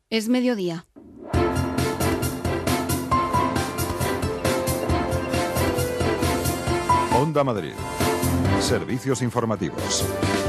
Es mediodía. Onda Madrid. Servicios informativos.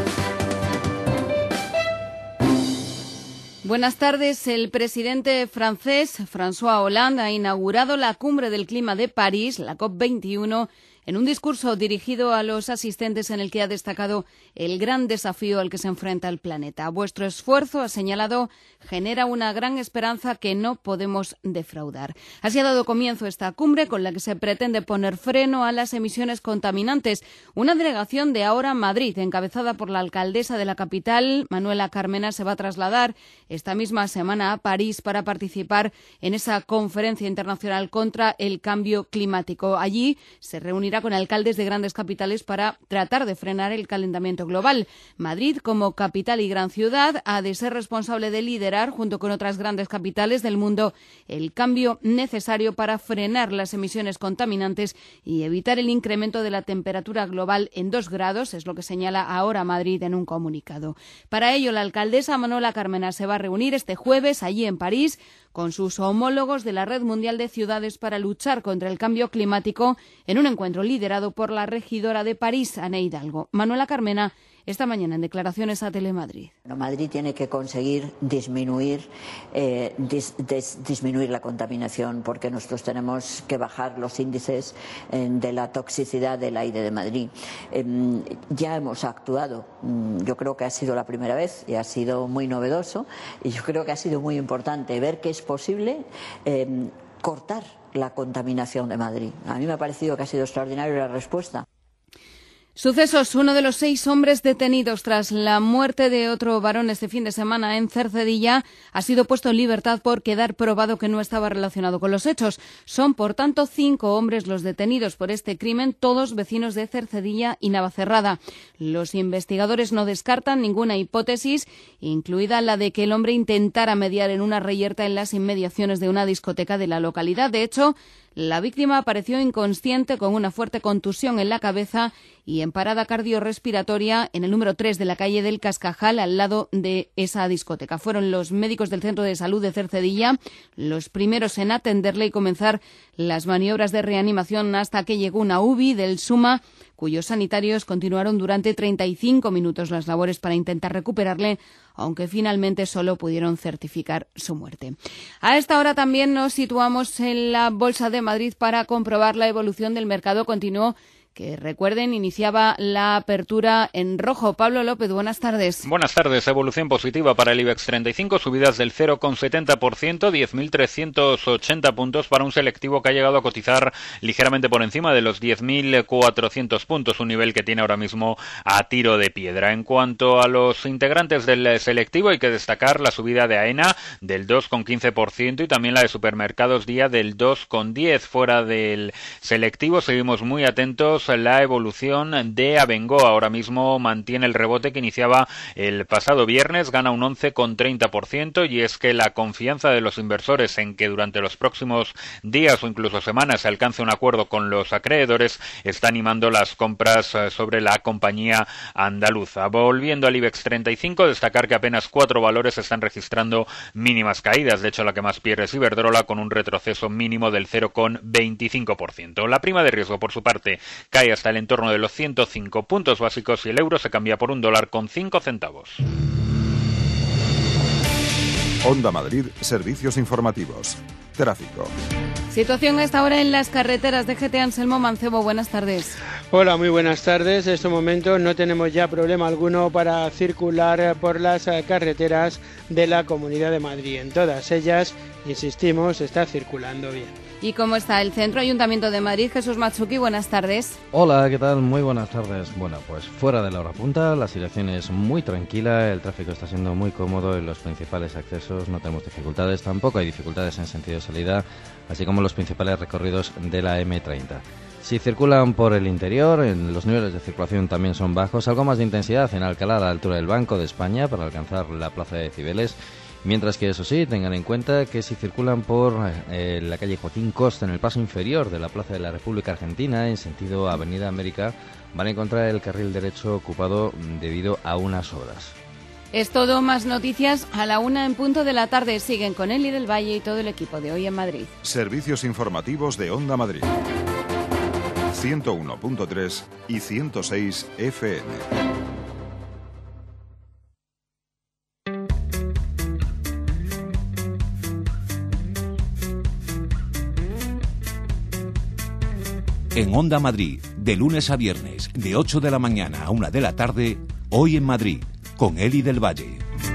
Buenas tardes. El presidente francés, François Hollande, ha inaugurado la Cumbre del Clima de París, la COP21, en un discurso dirigido a los asistentes en el que ha destacado el gran desafío al que se enfrenta el planeta. Vuestro esfuerzo, ha señalado, genera una gran esperanza que no podemos defraudar. Así ha dado comienzo esta cumbre con la que se pretende poner freno a las emisiones contaminantes. Una delegación de Ahora Madrid, encabezada por la alcaldesa de la capital, Manuela Carmena, se va a trasladar esta misma semana a París para participar en esa conferencia internacional contra el cambio climático. Allí se reunirá con alcaldes de grandes capitales para tratar de frenar el calentamiento global. Madrid, como capital y gran ciudad, ha de ser responsable de liderar, junto con otras grandes capitales del mundo, el cambio necesario para frenar las emisiones contaminantes y evitar el incremento de la temperatura global en 2 grados, es lo que señala Ahora Madrid en un comunicado. Para ello, la alcaldesa Manuela Carmena se va a reunir este jueves allí en París con sus homólogos de la Red Mundial de Ciudades para luchar contra el cambio climático en un encuentro liderado por la regidora de París, Anne Hidalgo. Manuela Carmena, esta mañana en declaraciones a Telemadrid. Madrid tiene que conseguir disminuir la contaminación, porque nosotros tenemos que bajar los índices de la toxicidad del aire de Madrid. Ya hemos actuado, yo creo que ha sido la primera vez y ha sido muy novedoso, y yo creo que ha sido muy importante ver que es posible cortar la contaminación de Madrid. A mí me ha parecido que ha sido extraordinaria la respuesta. Sucesos. Uno de los 6 hombres detenidos tras la muerte de otro varón este fin de semana en Cercedilla ha sido puesto en libertad por quedar probado que no estaba relacionado con los hechos. Son, por tanto, 5 hombres los detenidos por este crimen, todos vecinos de Cercedilla y Navacerrada. Los investigadores no descartan ninguna hipótesis, incluida la de que el hombre intentara mediar en una reyerta en las inmediaciones de una discoteca de la localidad. De hecho, la víctima apareció inconsciente con una fuerte contusión en la cabeza y en parada cardiorrespiratoria en el número 3 de la calle del Cascajal, al lado de esa discoteca. Fueron los médicos del Centro de Salud de Cercedilla los primeros en atenderle y comenzar las maniobras de reanimación hasta que llegó una UBI del SUMA, cuyos sanitarios continuaron durante 35 minutos las labores para intentar recuperarle, aunque finalmente solo pudieron certificar su muerte. A esta hora también nos situamos en la Bolsa de Madrid para comprobar la evolución del mercado continuo, que, recuerden, iniciaba la apertura en rojo. Pablo López, buenas tardes. Buenas tardes. Evolución positiva para el IBEX 35, subidas del 0,70%, 10.380 puntos para un selectivo que ha llegado a cotizar ligeramente por encima de los 10.400 puntos, un nivel que tiene ahora mismo a tiro de piedra. En cuanto a los integrantes del selectivo, hay que destacar la subida de AENA del 2,15% y también la de Supermercados Día del 2,10%. Fuera del selectivo, seguimos muy atentos. La evolución de Abengoa ahora mismo mantiene el rebote que iniciaba el pasado viernes, gana un 11,30%, y es que la confianza de los inversores en que durante los próximos días o incluso semanas se alcance un acuerdo con los acreedores está animando las compras sobre la compañía andaluza. Volviendo al IBEX 35, destacar que apenas 4 valores están registrando mínimas caídas. De hecho, la que más pierde es Iberdrola, con un retroceso mínimo del 0,25%. La prima de riesgo, por su parte, cae hasta el entorno de los 105 puntos básicos y el euro se cambia por $1,05. Onda Madrid, servicios informativos. Tráfico. Situación a esta hora en las carreteras de GT. Anselmo Mancebo, buenas tardes. Hola, muy buenas tardes. En este momento no tenemos ya problema alguno para circular por las carreteras de la Comunidad de Madrid. En todas ellas, insistimos, está circulando bien. ¿Y cómo está el Centro Ayuntamiento de Madrid? Jesús Matsuki, buenas tardes. Hola, ¿qué tal? Muy buenas tardes. Bueno, pues fuera de la hora punta, la situación es muy tranquila, el tráfico está siendo muy cómodo en los principales accesos, no tenemos dificultades, tampoco hay dificultades en sentido de salida, así como los principales recorridos de la M30. Si circulan por el interior, los niveles de circulación también son bajos, algo más de intensidad en Alcalá, a la altura del Banco de España, para alcanzar la plaza de Cibeles. Mientras que, eso sí, tengan en cuenta que si circulan por la calle Joaquín Costa, en el paso inferior de la Plaza de la República Argentina, en sentido Avenida América, van a encontrar el carril derecho ocupado debido a unas obras. Es todo, más noticias a la 1 en punto de la tarde. Siguen con Eli del Valle y todo el equipo de Hoy en Madrid. Servicios informativos de Onda Madrid. 101.3 y 106 FM. En Onda Madrid, de lunes a viernes, de 8 de la mañana a 1 de la tarde, Hoy en Madrid, con Eli del Valle.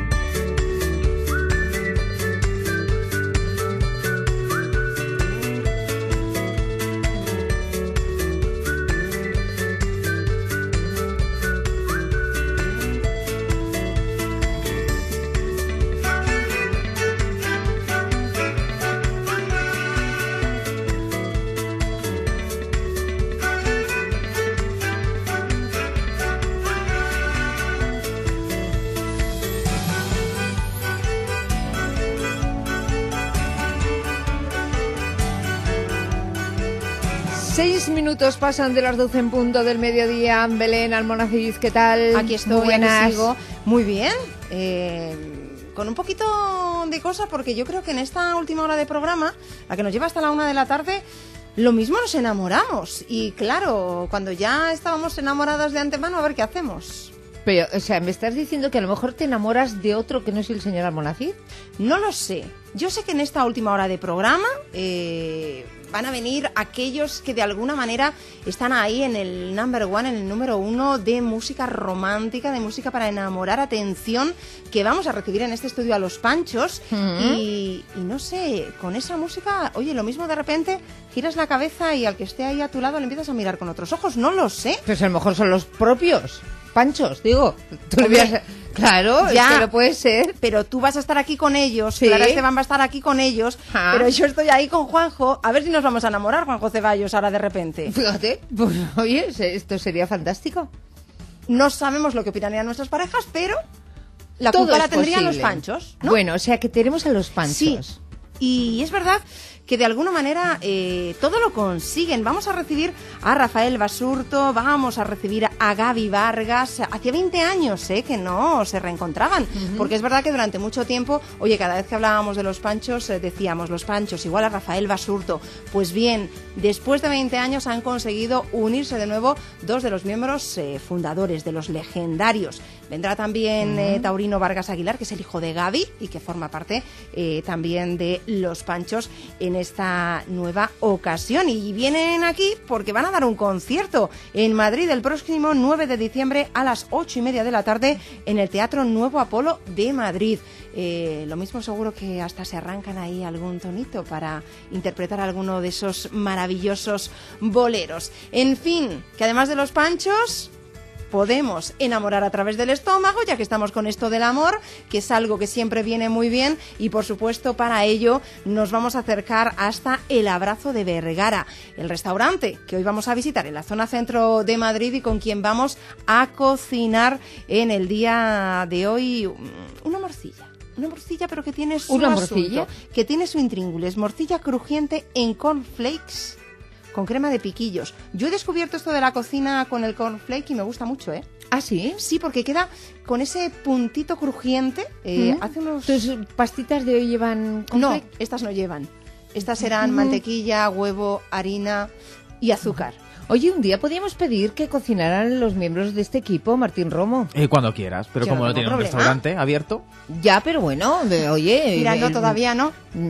Minutos pasan de las 12 en punto del mediodía. Belén Almonacid, ¿qué tal? Aquí estoy, buenas. aquí sigo. Muy bien. Con un poquito de cosa, porque yo creo que en esta última hora de programa, la que nos lleva hasta la 1 de la tarde, lo mismo nos enamoramos. Y claro, cuando ya estábamos enamoradas de antemano, a ver qué hacemos. Pero, o sea, ¿me estás diciendo que a lo mejor te enamoras de otro que no es el señor Almonacid? No lo sé. Yo sé que en esta última hora de programa van a venir aquellos que de alguna manera están ahí en el number one, en el número 1 de música romántica, de música para enamorar. Atención, que vamos a recibir en este estudio a Los Panchos. Y no sé, con esa música, oye, lo mismo de repente giras la cabeza y al que esté ahí a tu lado le empiezas a mirar con otros ojos. No lo sé. Pues a lo mejor son los propios Panchos, digo. Claro, ya, es que no puede ser. Pero tú vas a estar aquí con ellos, ¿Sí? Clara Esteban va a estar aquí con ellos, pero yo estoy ahí con Juanjo. A ver si nos vamos a enamorar, Juanjo Ceballos, ahora de repente. Fíjate, pues oye, esto sería fantástico. No sabemos lo que opinarían nuestras parejas, pero la Todo culpa la es tendrían posible. los Panchos, ¿no? Bueno, o sea que tenemos a los Panchos. Sí, y es verdad que de alguna manera todo lo consiguen. Vamos a recibir a Rafael Basurto, vamos a recibir a Gaby Vargas. Hacía 20 años que no se reencontraban, porque es verdad que durante mucho tiempo, oye, cada vez que hablábamos de los Panchos, decíamos los Panchos igual a Rafael Basurto. Pues bien, después de 20 años han conseguido unirse de nuevo dos de los miembros fundadores, de los legendarios. Vendrá también Taurino Vargas Aguilar, que es el hijo de Gaby y que forma parte también de los Panchos en esta nueva ocasión. Y vienen aquí porque van a dar un concierto en Madrid el próximo 9 de diciembre a las 8:30 de la tarde en el Teatro Nuevo Apolo de Madrid. Lo mismo seguro que hasta se arrancan ahí algún tonito para interpretar alguno de esos maravillosos boleros. En fin, que además de los Panchos podemos enamorar a través del estómago, ya que estamos con esto del amor, que es algo que siempre viene muy bien, y por supuesto para ello nos vamos a acercar hasta El Abrazo de Vergara, el restaurante que hoy vamos a visitar en la zona centro de Madrid y con quien vamos a cocinar en el día de hoy una morcilla. Una morcilla, pero que tiene su asunto, que tiene su intríngulis, morcilla crujiente en cornflakes con crema de piquillos. Yo he descubierto esto de la cocina con el cornflake y me gusta mucho, ¿eh? ¿Ah, sí? Sí, porque queda con ese puntito crujiente. Hace unos... ¿Tus pastitas de hoy llevan cornflake? No, estas no llevan. Estas serán mantequilla, huevo, harina y azúcar. Oye, un día podríamos pedir que cocinaran los miembros de este equipo, Martín Romo. Cuando quieras, pero Yo como no no tengo tiene un problema. restaurante abierto. Ya, pero bueno, oye... Mira, no, todavía no.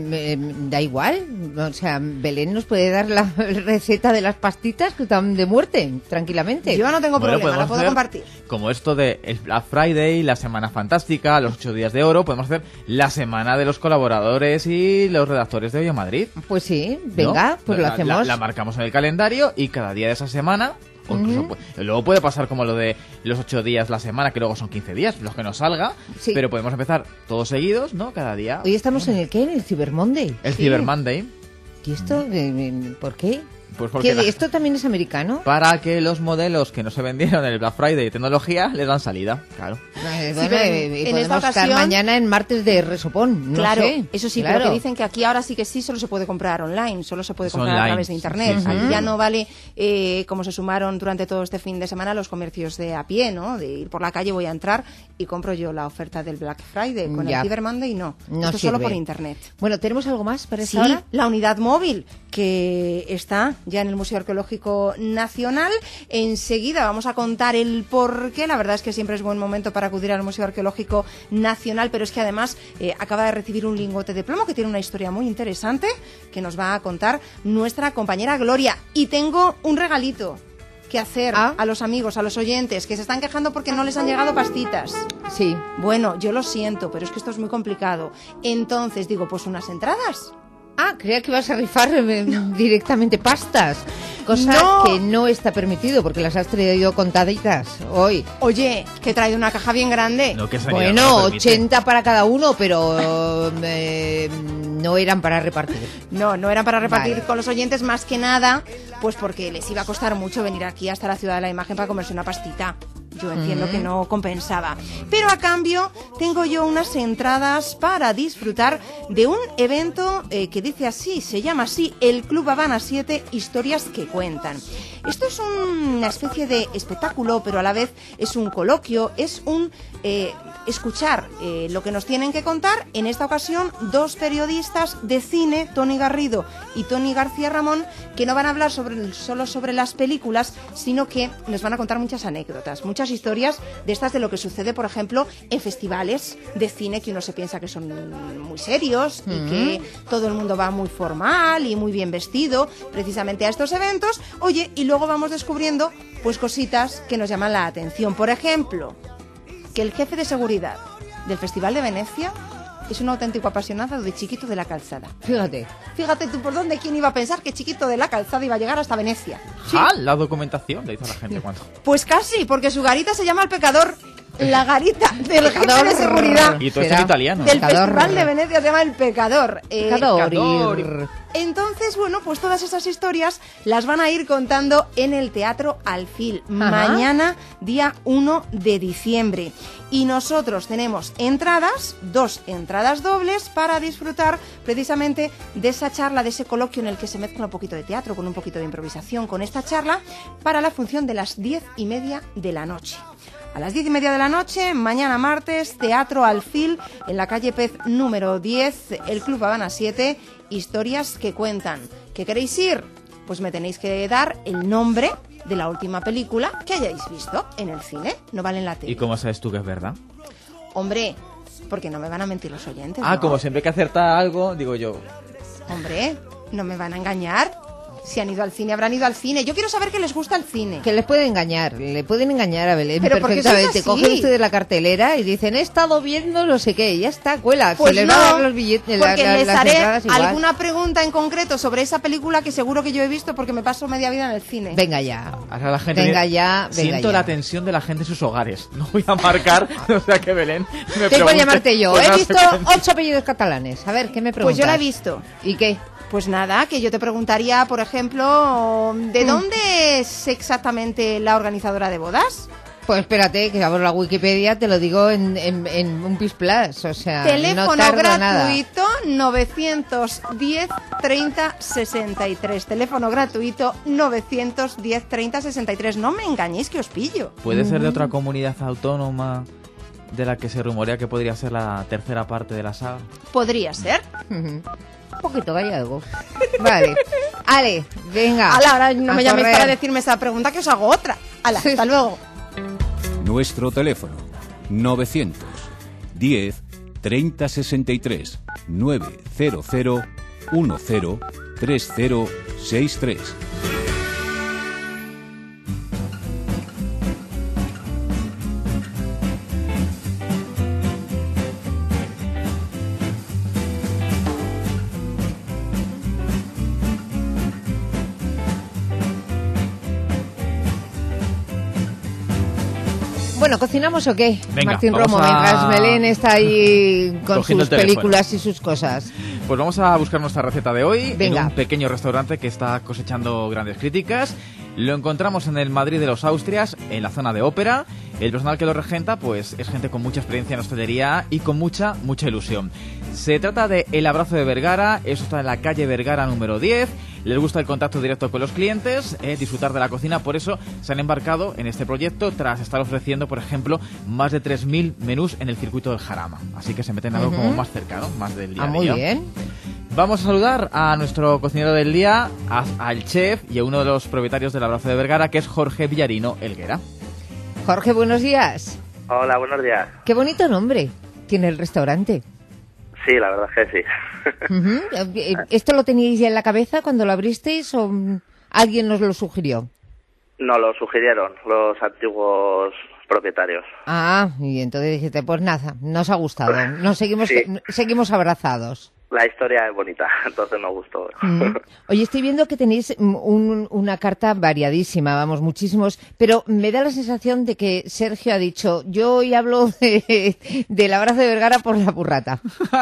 Da igual, o sea, Belén nos puede dar la receta de las pastitas que están de muerte, tranquilamente. Yo no tengo Bueno, problema, la podemos puedo hacer compartir. Como esto de el Black Friday, la Semana Fantástica, los 8 días de oro, podemos hacer la semana de los colaboradores y los redactores de Hoy en Madrid. Pues sí, venga, ¿no? pues lo hacemos. La marcamos en el calendario y cada día de esa semana... O incluso, luego puede pasar como lo de los 8 días la semana, que luego son 15 días, los que nos salga, Sí. pero podemos empezar todos seguidos, ¿no? Cada día. Hoy estamos en el ¿qué? En el Cyber Monday. El Sí. Cyber Monday. ¿Y esto? ¿Por qué? Pues porque ¿Esto también es americano? para que los modelos que no se vendieron en el Black Friday de tecnología les dan salida, claro. Bueno, Sí, pero y en podemos esta estar ocasión- mañana en martes de resopón. No Claro, sé. eso sí, Claro. pero que dicen que aquí ahora sí que sí solo se puede comprar online, solo se puede Es comprar a online, través de internet. sí, sí. Aquí ya no vale como se sumaron durante todo este fin de semana los comercios de a pie, ¿no? De ir por la calle, voy a entrar y compro yo la oferta del Black Friday. Con Ya. el Cyber Monday no. No Esto solo sirve. por internet. Bueno, ¿tenemos algo más para Sí, esta hora? la unidad móvil que está ya en el Museo Arqueológico Nacional. Enseguida vamos a contar el por qué. La verdad es que siempre es buen momento para acudir al Museo Arqueológico Nacional, pero es que además acaba de recibir un lingote de plomo que tiene una historia muy interesante que nos va a contar nuestra compañera Gloria. Y tengo un regalito que hacer a los amigos, a los oyentes que se están quejando porque no les han llegado pastitas. Sí. Bueno, yo lo siento, pero es que esto es muy complicado. Entonces digo, pues unas entradas. Creía que ibas a rifar directamente pastas, cosa No. que no está permitido porque las has traído contaditas hoy. Oye, que he traído una caja bien grande. No, que sanidad Bueno, no lo permite. 80 para cada uno, pero no eran para repartir. No eran para repartir Vale. con los oyentes más que nada, pues porque les iba a costar mucho venir aquí hasta la Ciudad de la Imagen para comerse una pastita. Yo entiendo que no compensaba. Pero a cambio tengo yo unas entradas para disfrutar de un evento que dice así, se llama así, el Club Habana 7, Historias que Cuentan. Esto es una especie de espectáculo, pero a la vez es un coloquio, es un escuchar lo que nos tienen que contar. En esta ocasión, dos periodistas de cine, Tony Garrido y Tony García Ramón, que no van a hablar solo sobre las películas, sino que nos van a contar muchas anécdotas, muchas historias de estas de lo que sucede, por ejemplo, en festivales de cine que uno se piensa que son muy serios y que todo el mundo va muy formal y muy bien vestido precisamente a estos eventos. Oye, y luego vamos descubriendo pues cositas que nos llaman la atención. Por ejemplo, que el jefe de seguridad del Festival de Venecia es un auténtico apasionado de Chiquito de la Calzada. Fíjate tú por dónde, quién iba a pensar que Chiquito de la Calzada iba a llegar hasta Venecia. La documentación le dice a la gente cuando. Pues casi, porque su garita se llama El Pecador. La garita del jefe de seguridad Y todo esto en italiano. del Festival de Venecia se llama El Pecador. Pecador. Entonces, bueno, pues todas esas historias las van a ir contando en el Teatro Alfil, mañana, día 1 de diciembre. Y nosotros tenemos entradas, 2 entradas dobles, para disfrutar precisamente de esa charla, de ese coloquio en el que se mezcla un poquito de teatro con un poquito de improvisación, con esta charla, para la función de las 10:30 de la noche. A las 10:30 de la noche, mañana martes, Teatro Alfil, en la calle Pez número 10, el Club Habana 7, Historias que Cuentan. ¿Qué queréis ir? Pues me tenéis que dar el nombre de la última película que hayáis visto en el cine, no vale en la tele. ¿Y cómo sabes tú que es verdad? Hombre, porque no me van a mentir los oyentes, ¿no? Como siempre que acerta algo, digo yo. Hombre, no me van a engañar. Si han ido al cine, habrán ido al cine. Yo quiero saber que les gusta el cine. Que les pueden engañar, le pueden engañar a Belén Pero porque sois perfectamente. así. Cogen ustedes la cartelera y dicen, he estado viendo no sé qué, y ya está, cuela. Pues se les no, va a dar los billetes, porque les las haré entradas igual. alguna pregunta en concreto sobre esa película que seguro que yo he visto porque me paso media vida en el cine. Venga ya. Ahora la gente Venga ya, venga Siento ya. la tensión de la gente en sus hogares. No voy a marcar, o sea que Belén me Tengo que pregunte llamarte yo. por He la visto secuencia. 8 apellidos catalanes. A ver, ¿qué me preguntas? Pues yo la he visto. ¿Y qué? Pues nada, que yo te preguntaría, por ejemplo, ¿de dónde es exactamente la organizadora de bodas? Pues espérate, que abro la Wikipedia, te lo digo en un pis plus, o sea, Teléfono no tarda nada. gratuito 910 30 63. Teléfono gratuito 910 30 63. No me engañéis que os pillo. ¿Puede ser de otra comunidad autónoma de la que se rumorea que podría ser la tercera parte de la saga? Podría ser. Un poquito gallego. Vale. Ale, venga. Ala, ahora no me a llaméis correr. para decirme esa pregunta que os hago otra. Ala, hasta luego. Nuestro teléfono 910 30 63 900 10 3063. Bueno, ¿cocinamos o qué? Venga, Martín Romo, mientras Belén está ahí con sus películas y sus cosas. Pues vamos a buscar nuestra receta de hoy. Venga. En un pequeño restaurante que está cosechando grandes críticas. Lo encontramos en el Madrid de los Austrias, en la zona de Ópera. El personal que lo regenta pues es gente con mucha experiencia en hostelería y con mucha ilusión. Se trata de El Abrazo de Vergara, eso está en la calle Vergara número 10. Les gusta el contacto directo con los clientes, disfrutar de la cocina, por eso se han embarcado en este proyecto tras estar ofreciendo, por ejemplo, más de 3.000 menús en el circuito del Jarama. Así que se meten algo como más cercano, más del día a día. Muy bien. Vamos a saludar a nuestro cocinero del día, al chef y a uno de los propietarios del Abrazo de Vergara, que es Jorge Villarino Helguera. Jorge, buenos días. Hola, buenos días. Qué bonito nombre tiene el restaurante. Sí, la verdad es que sí. ¿Esto lo teníais ya en la cabeza cuando lo abristeis o alguien nos lo sugirió? Nos lo sugirieron los antiguos propietarios. Ah, y entonces dijiste, pues nada, nos ha gustado. Nos seguimos abrazados. La historia es bonita, entonces nos gustó. Oye, estoy viendo que tenéis una carta variadísima, vamos, muchísimos, pero me da la sensación de que Sergio ha dicho, yo hoy hablo del Abrazo de Vergara por la burrata.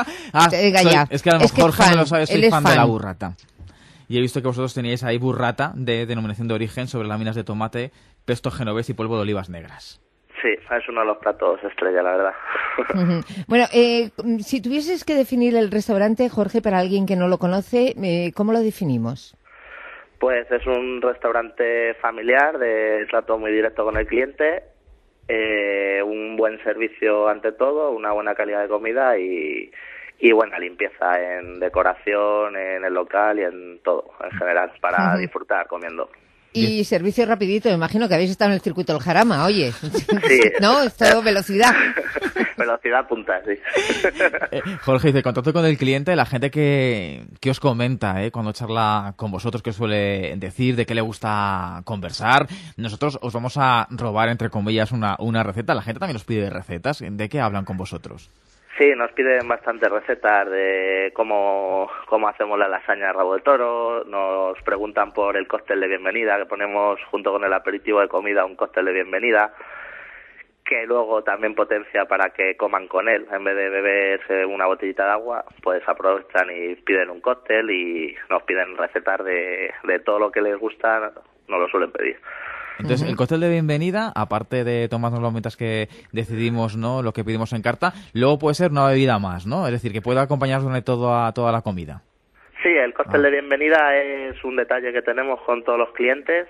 Es que a lo mejor Jorge no lo sabe, soy fan de la burrata. Y he visto que vosotros teníais ahí burrata de denominación de origen sobre láminas de tomate, pesto genovés y polvo de olivas negras. Sí, es uno de los platos estrella, la verdad. Bueno, si tuvieses que definir el restaurante, Jorge, para alguien que no lo conoce, ¿cómo lo definimos? Pues es un restaurante familiar de trato muy directo con el cliente, un buen servicio ante todo, una buena calidad de comida y buena limpieza en decoración, en el local y en todo, en general, para disfrutar comiendo. Y servicio rapidito, me imagino que habéis estado en el circuito del Jarama, oye. Sí. ¿No? Es todo velocidad. Velocidad punta, sí. Jorge, dice, contacto con el cliente, la gente que os comenta, cuando charla con vosotros, que os suele decir, de qué le gusta conversar. Nosotros os vamos a robar, entre comillas, una receta. La gente también os pide recetas. ¿De qué hablan con vosotros? Sí, nos piden bastantes recetas de cómo hacemos la lasaña de rabo de toro, nos preguntan por el cóctel de bienvenida, que ponemos junto con el aperitivo de comida un cóctel de bienvenida, que luego también potencia para que coman con él. En vez de beberse una botellita de agua, pues aprovechan y piden un cóctel y nos piden recetas de todo lo que les gusta, nos lo suelen pedir. Entonces, el cóctel de bienvenida, aparte de tomarnos las mientras que decidimos, ¿no?, lo que pedimos en carta, luego puede ser una bebida más, ¿no? Es decir, que pueda acompañarnos durante toda la comida. Sí, el cóctel de bienvenida es un detalle que tenemos con todos los clientes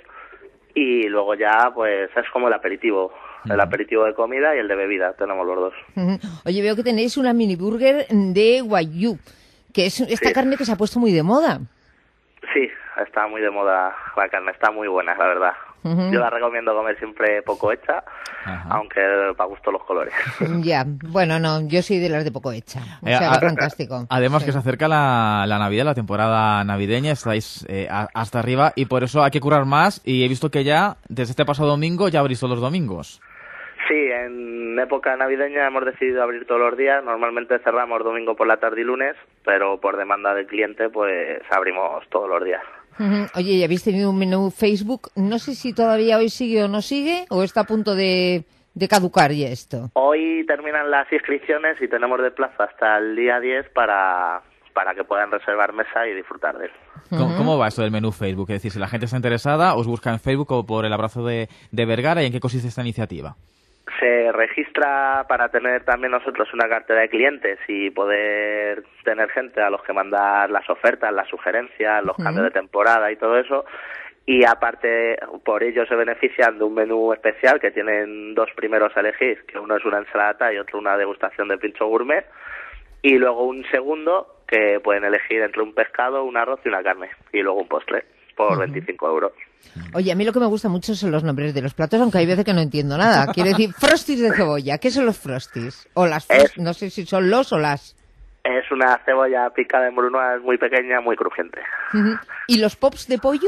y luego ya, pues, es como el aperitivo de comida y el de bebida, tenemos los dos. Oye, veo que tenéis una mini burger de Wagyu, que es esta carne que se ha puesto muy de moda. Sí, está muy de moda la carne, está muy buena, la verdad. Yo la recomiendo comer siempre poco hecha, aunque para gusto los colores. Ya, bueno, no, yo soy de las de poco hecha. O sea, fantástico. Además que se acerca la Navidad, la temporada navideña, estáis hasta arriba y por eso hay que currar más y he visto que ya, desde este pasado domingo, ya abrís todos los domingos. Sí, en época navideña hemos decidido abrir todos los días. Normalmente cerramos domingo por la tarde y lunes, pero por demanda del cliente pues abrimos todos los días. Oye, ¿ya habéis tenido un menú Facebook? No sé si todavía hoy sigue o no sigue, o está a punto de caducar ya esto. Hoy terminan las inscripciones y tenemos de plazo hasta el día 10 para que puedan reservar mesa y disfrutar de él. ¿Cómo va esto del menú Facebook? Es decir, si la gente está interesada, os busca en Facebook o por el Abrazo de Vergara, ¿y en qué consiste esta iniciativa? Se registra para tener también nosotros una cartera de clientes y poder tener gente a los que mandar las ofertas, las sugerencias, los cambios de temporada y todo eso. Y aparte, por ello se benefician de un menú especial que tienen dos primeros a elegir, que uno es una ensalada y otro una degustación de pincho gourmet. Y luego un segundo que pueden elegir entre un pescado, un arroz y una carne. Y luego un postre por 25 euros. Oye, a mí lo que me gusta mucho son los nombres de los platos, aunque hay veces que no entiendo nada. Quiero decir, frosties de cebolla. ¿Qué son los frosties? O las no sé si son los o las. Es una cebolla picada en brunoise muy pequeña, muy crujiente. ¿Y los pops de pollo?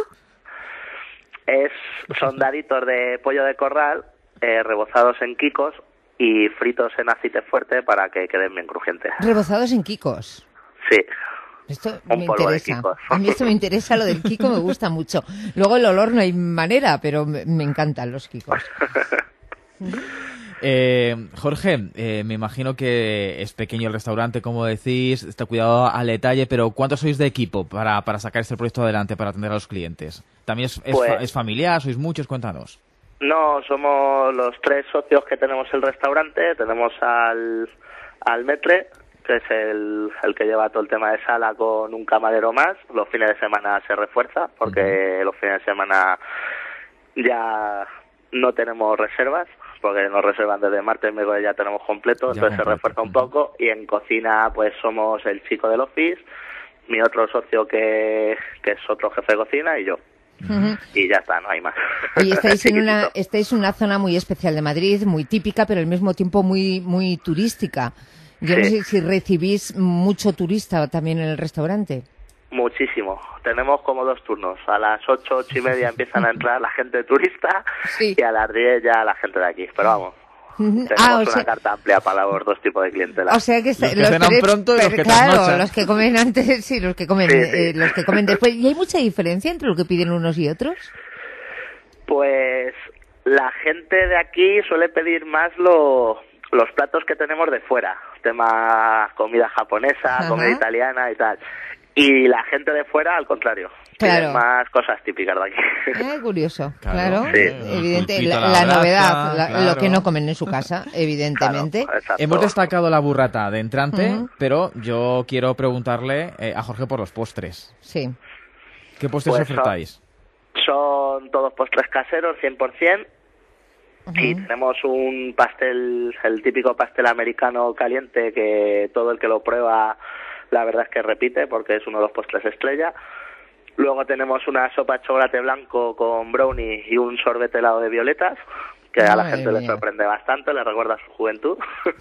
Son daditos de pollo de corral, rebozados en quicos y fritos en aceite fuerte para que queden bien crujientes. ¿Rebozados en quicos? Sí. Esto me interesa. A mí esto me interesa, lo del Kiko me gusta mucho. Luego el olor no hay manera, pero me encantan los Kikos. Jorge, me imagino que es pequeño el restaurante, como decís, está cuidado al detalle, pero ¿cuántos sois de equipo para sacar este proyecto adelante, para atender a los clientes? ¿También es familiar? ¿Sois muchos? Cuéntanos. No, somos los 3 socios que tenemos el restaurante. Tenemos al Metre, que es el que lleva todo el tema de sala, con un camarero más. Los fines de semana se refuerza, porque los fines de semana ya no tenemos reservas, porque nos reservan desde martes, miércoles ya tenemos completo, entonces se refuerza un poco. Y en cocina pues somos el chico del office, mi otro socio que es otro jefe de cocina, y yo. Y ya está, no hay más. Y estáis en una zona muy especial de Madrid, muy típica, pero al mismo tiempo muy turística. Yo no sé si recibís mucho turista también en el restaurante. Muchísimo. Tenemos como 2 turnos. A las 8:30 empiezan a entrar la gente turista y a las 10 ya la gente de aquí. Pero vamos, tenemos una carta amplia para los 2 tipos de clientela. O sea que los que cenan pronto y los que claro, los que comen antes y los que comen los que comen después. ¿Y hay mucha diferencia entre lo que piden unos y otros? Pues la gente de aquí suele pedir más los platos que tenemos de fuera, tema comida japonesa, comida italiana y tal. Y la gente de fuera, al contrario, tiene más cosas típicas de aquí. Curioso, claro. Sí. Evidente, la novedad, lo que no comen en su casa, evidentemente. Claro, hemos destacado la burrata de entrante, pero yo quiero preguntarle a Jorge por los postres. Sí. ¿Qué postres ofertáis? Son todos postres caseros, 100%. Y tenemos un pastel, el típico pastel americano caliente, que todo el que lo prueba la verdad es que repite, porque es uno de los postres estrella. Luego tenemos una sopa de chocolate blanco con brownie y un sorbete helado de violetas, que a la gente le sorprende bastante, le recuerda a su juventud.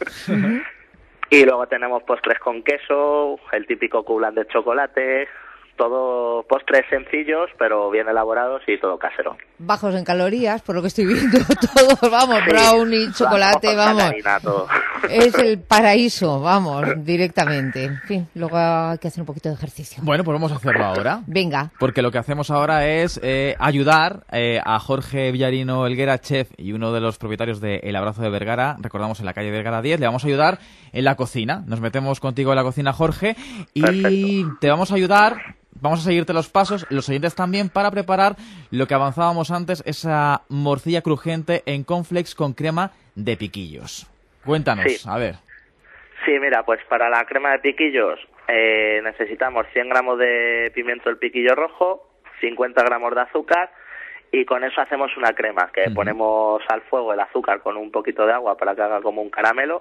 Y luego tenemos postres con queso, el típico coulant de chocolate, todo postres sencillos, pero bien elaborados y todo casero. Bajos en calorías, por lo que estoy viendo, todos, vamos, brownie, chocolate, vamos. Catarina, todo. Es el paraíso, vamos, directamente. En fin, luego hay que hacer un poquito de ejercicio. Bueno, pues vamos a hacerlo ahora. Venga. Porque lo que hacemos ahora es ayudar a Jorge Villarino Helguera, chef y uno de los propietarios de El Abrazo de Vergara, recordamos en la calle Vergara 10, le vamos a ayudar en la cocina. Nos metemos contigo en la cocina, Jorge, y te vamos a ayudar. Vamos a seguirte los pasos, los oyentes también, para preparar lo que avanzábamos antes, esa morcilla crujiente en cornflakes con crema de piquillos. Cuéntanos, a ver. Sí, mira, pues para la crema de piquillos necesitamos 100 gramos de pimiento del piquillo rojo, 50 gramos de azúcar, y con eso hacemos una crema, que ponemos al fuego el azúcar con un poquito de agua para que haga como un caramelo,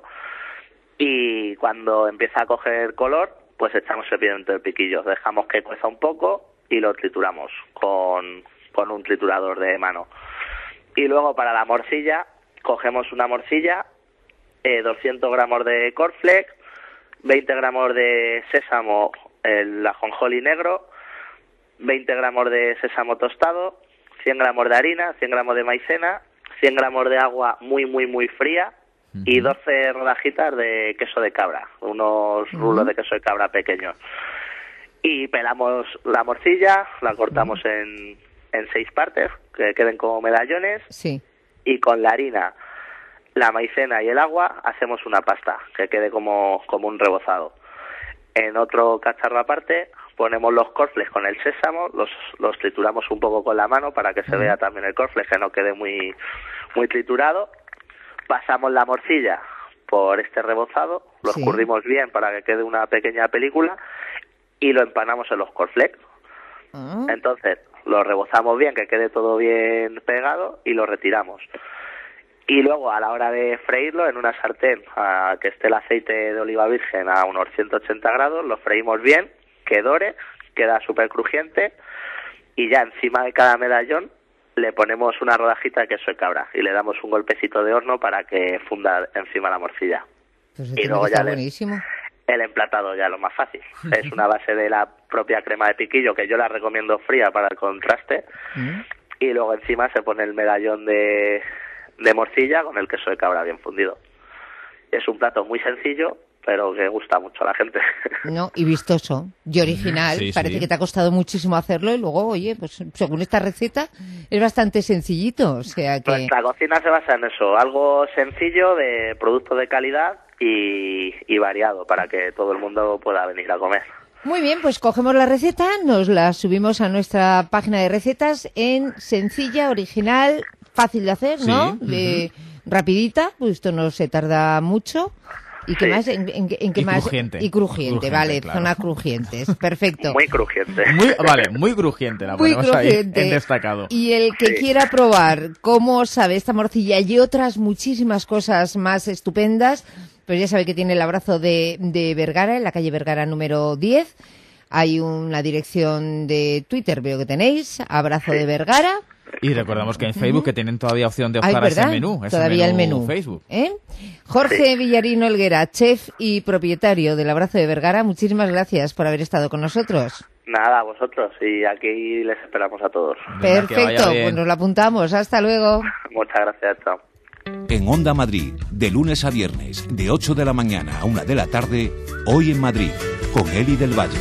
y cuando empieza a coger color, pues echamos el pimiento del piquillo, dejamos que cueza un poco y lo trituramos con un triturador de mano. Y luego para la morcilla, cogemos una morcilla, 200 gramos de cornflakes, 20 gramos de sésamo, el ajonjolí negro, 20 gramos de sésamo tostado, 100 gramos de harina, 100 gramos de maicena, 100 gramos de agua muy, muy, muy fría, y 12 rodajitas de queso de cabra, unos rulos de queso de cabra pequeños. Y pelamos la morcilla, la cortamos en 6 partes, que queden como medallones, y con la harina, la maicena y el agua hacemos una pasta, que quede como un rebozado. En otro cacharro aparte ponemos los cornflakes con el sésamo, los trituramos un poco con la mano para que se vea también el cornflake, que no quede muy, muy triturado. Pasamos la morcilla por este rebozado, lo escurrimos bien para que quede una pequeña película y lo empanamos en los cornflakes. Entonces lo rebozamos bien, que quede todo bien pegado, y lo retiramos. Y luego a la hora de freírlo en una sartén, a que esté el aceite de oliva virgen a unos 180 grados, lo freímos bien, que dore, queda súper crujiente, y ya encima de cada medallón le ponemos una rodajita de queso de cabra y le damos un golpecito de horno para que funda encima la morcilla. Pues y luego ya buenísimo. El emplatado ya lo más fácil. Es una base de la propia crema de piquillo, que yo la recomiendo fría para el contraste, y luego encima se pone el medallón de morcilla con el queso de cabra bien fundido. Es un plato muy sencillo, pero que gusta mucho a la gente. No, y vistoso, y original. Sí, Parece sí. que te ha costado muchísimo hacerlo y luego, oye, pues según esta receta es bastante sencillito, o sea que... Nuestra cocina se basa en eso, algo sencillo, de producto de calidad y variado, para que todo el mundo pueda venir a comer. Muy bien, pues cogemos la receta, nos la subimos a nuestra página de recetas en sencilla, original, fácil de hacer, ¿no? Rapidita, pues esto no se tarda mucho. ¿Y qué más? ¿En qué Y más? crujiente. Y crujiente, vale, claro. zonas crujientes, perfecto. Muy crujiente. Muy crujiente, la Muy ponemos ahí crujiente. en destacado. Y el que quiera probar cómo sabe esta morcilla y otras muchísimas cosas más estupendas, pues ya sabe que tiene el abrazo de Vergara, en la calle Vergara número 10. Hay una dirección de Twitter, veo que tenéis, abrazo de Vergara. Y recordamos que en Facebook que tienen todavía opción de optar a ¿verdad? ese menú. Todavía el menú. Facebook. Jorge Villarino Helguera, chef y propietario del Abrazo de Vergara, muchísimas gracias por haber estado con nosotros. Nada, a vosotros, y aquí les esperamos a todos. Venga, que vaya Perfecto, bien. pues nos lo apuntamos. Hasta luego. Muchas gracias, chao. En Onda Madrid, de lunes a viernes, de 8 de la mañana a 1 de la tarde, Hoy en Madrid, con Eli del Valle.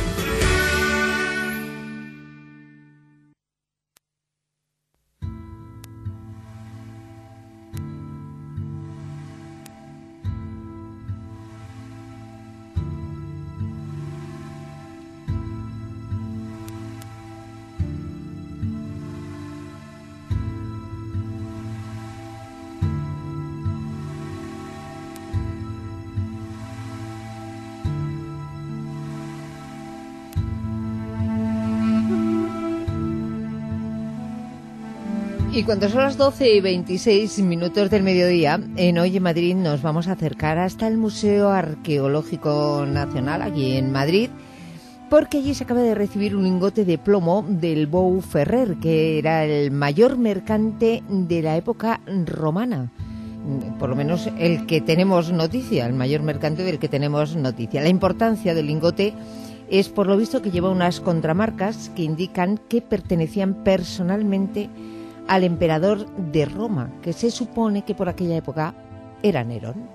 Y cuando son las 12:26 del mediodía, en Hoy en Madrid nos vamos a acercar hasta el Museo Arqueológico Nacional, aquí en Madrid, porque allí se acaba de recibir un lingote de plomo del Bou Ferrer, que era el mayor mercante de la época romana. Por lo menos el que tenemos noticia, el mayor mercante del que tenemos noticia. La importancia del lingote es, por lo visto, que lleva unas contramarcas que indican que pertenecían personalmente al emperador de Roma, que se supone que por aquella época era Nerón.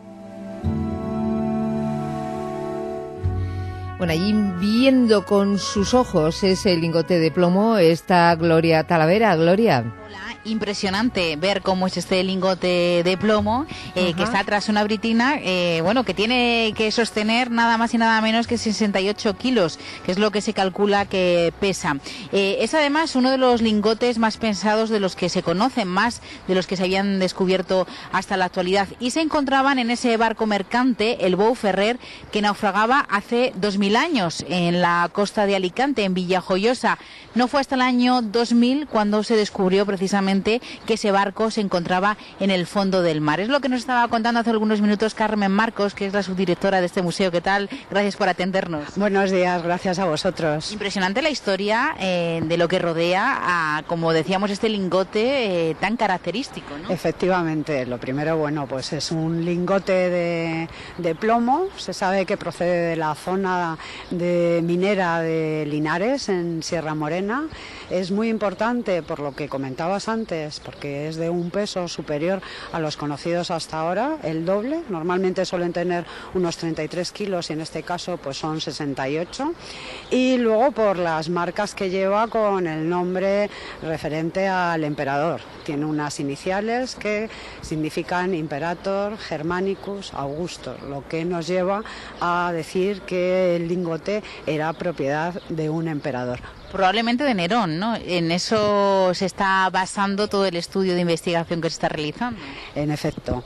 Bueno, allí viendo con sus ojos ese lingote de plomo está Gloria Talavera. Gloria. Impresionante ver cómo es este lingote de plomo que está tras una britina que tiene que sostener nada más y nada menos que 68 kilos, que es lo que se calcula que pesa. Es además uno de los lingotes más pesados de los que se conocen, más de los que se habían descubierto hasta la actualidad, y se encontraban en ese barco mercante, el Bou Ferrer, que naufragaba hace 2000 años en la costa de Alicante, en Villajoyosa. No fue hasta el año 2000 cuando se descubrió precisamente que ese barco se encontraba en el fondo del mar. Es lo que nos estaba contando hace algunos minutos Carmen Marcos, que es la subdirectora de este museo. ¿Qué tal? Gracias por atendernos. Buenos días, gracias a vosotros. Impresionante la historia de lo que rodea a, como decíamos, este lingote tan característico, ¿no? Efectivamente, lo primero, bueno, pues es un lingote de plomo. Se sabe que procede de la zona de minera de Linares, en Sierra Morena. Es muy importante, por lo que comentabas antes, porque es de un peso superior a los conocidos hasta ahora, el doble. Normalmente suelen tener unos 33 kilos y en este caso pues son 68. Y luego por las marcas que lleva con el nombre referente al emperador. Tiene unas iniciales que significan Imperator Germanicus Augustus, lo que nos lleva a decir que el lingote era propiedad de un emperador. Probablemente de Nerón, ¿no? En eso se está basando todo el estudio de investigación que se está realizando. En efecto,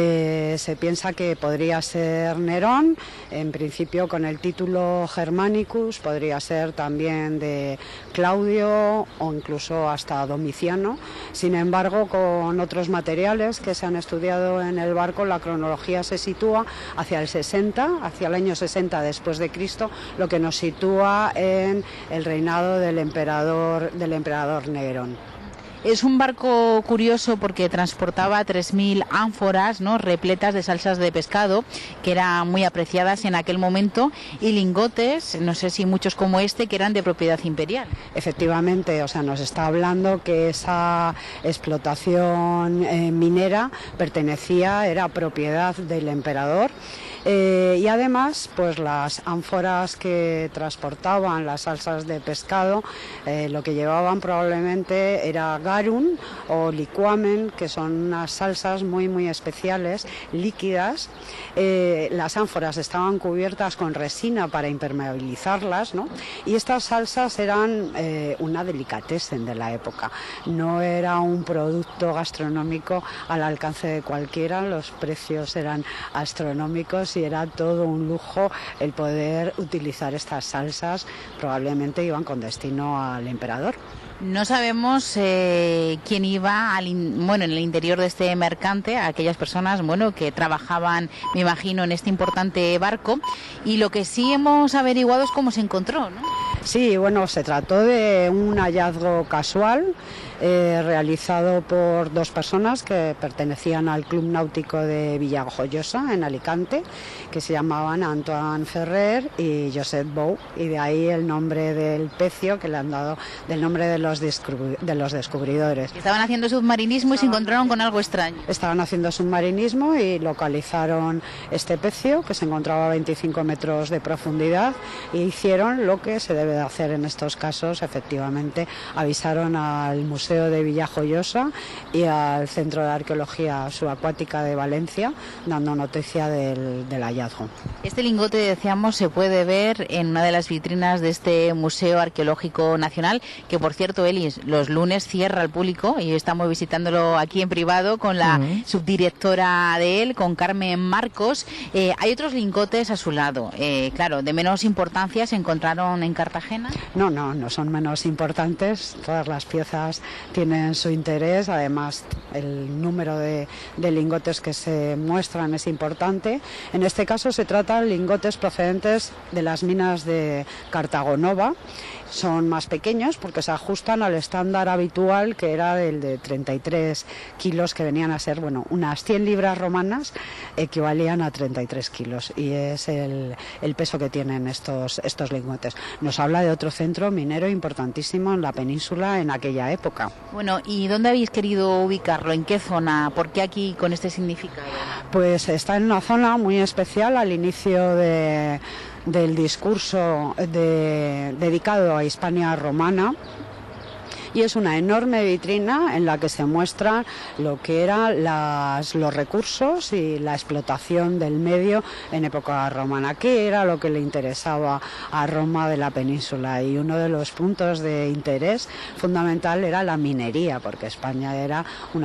se piensa que podría ser Nerón, en principio con el título Germanicus, podría ser también de Claudio o incluso hasta Domiciano. Sin embargo, con otros materiales que se han estudiado en el barco, la cronología se sitúa hacia el 60, hacia el año 60 después de Cristo, lo que nos sitúa en el reinado del emperador Nerón. Es un barco curioso porque transportaba 3.000 ánforas, ¿no?, repletas de salsas de pescado, que eran muy apreciadas en aquel momento, y lingotes, no sé si muchos como este, que eran de propiedad imperial. Efectivamente, o sea, nos está hablando que esa explotación minera era propiedad del emperador. Y además, pues las ánforas que transportaban las salsas de pescado, lo que llevaban probablemente era garum o liquamen, que son unas salsas muy muy especiales, líquidas. Las ánforas estaban cubiertas con resina para impermeabilizarlas, ¿no? Y estas salsas eran una delicatessen de la época, no era un producto gastronómico al alcance de cualquiera, los precios eran astronómicos y era todo un lujo el poder utilizar estas salsas, probablemente iban con destino al emperador. No sabemos quién iba en el interior de este mercante, aquellas personas que trabajaban, me imagino, en este importante barco, y lo que sí hemos averiguado es cómo se encontró, ¿no? Sí, bueno, se trató de un hallazgo casual realizado por dos personas que pertenecían al Club Náutico de Villajoyosa, en Alicante, que se llamaban Antoine Ferrer y Josep Bou, y de ahí el nombre del pecio que le han dado, del nombre de los descubridores. Estaban haciendo submarinismo y se encontraron con algo extraño. Estaban haciendo submarinismo y localizaron este pecio, que se encontraba a 25 metros de profundidad, e hicieron lo que se debe de hacer en estos casos, efectivamente, avisaron al Museo de Villajoyosa y al Centro de Arqueología Subacuática de Valencia, dando noticia del hallazgo. Este lingote, decíamos, se puede ver en una de las vitrinas de este Museo Arqueológico Nacional, que por cierto, Elis, los lunes cierra al público y estamos visitándolo aquí en privado con la subdirectora de él, con Carmen Marcos. Hay otros lingotes a su lado, claro, de menos importancia. ¿Se encontraron en Cartagena? No son menos importantes, todas las piezas tienen su interés, además el número de lingotes que se muestran es importante. En este caso se trata de lingotes procedentes de las minas de Cartagonova. Son más pequeños porque se ajustan al estándar habitual, que era el de 33 kilos, que venían a ser, unas 100 libras romanas equivalían a 33 kilos, y es el peso que tienen estos lingotes. Nos habla de otro centro minero importantísimo en la península en aquella época. Bueno, ¿y dónde habéis querido ubicarlo? ¿En qué zona? ¿Por qué aquí con este significado? Pues está en una zona muy especial al inicio del discurso dedicado a Hispania romana, y es una enorme vitrina en la que se muestra lo que eran los recursos y la explotación del medio en época romana, qué era lo que le interesaba a Roma de la península, y uno de los puntos de interés fundamental era la minería, porque Hispania era uno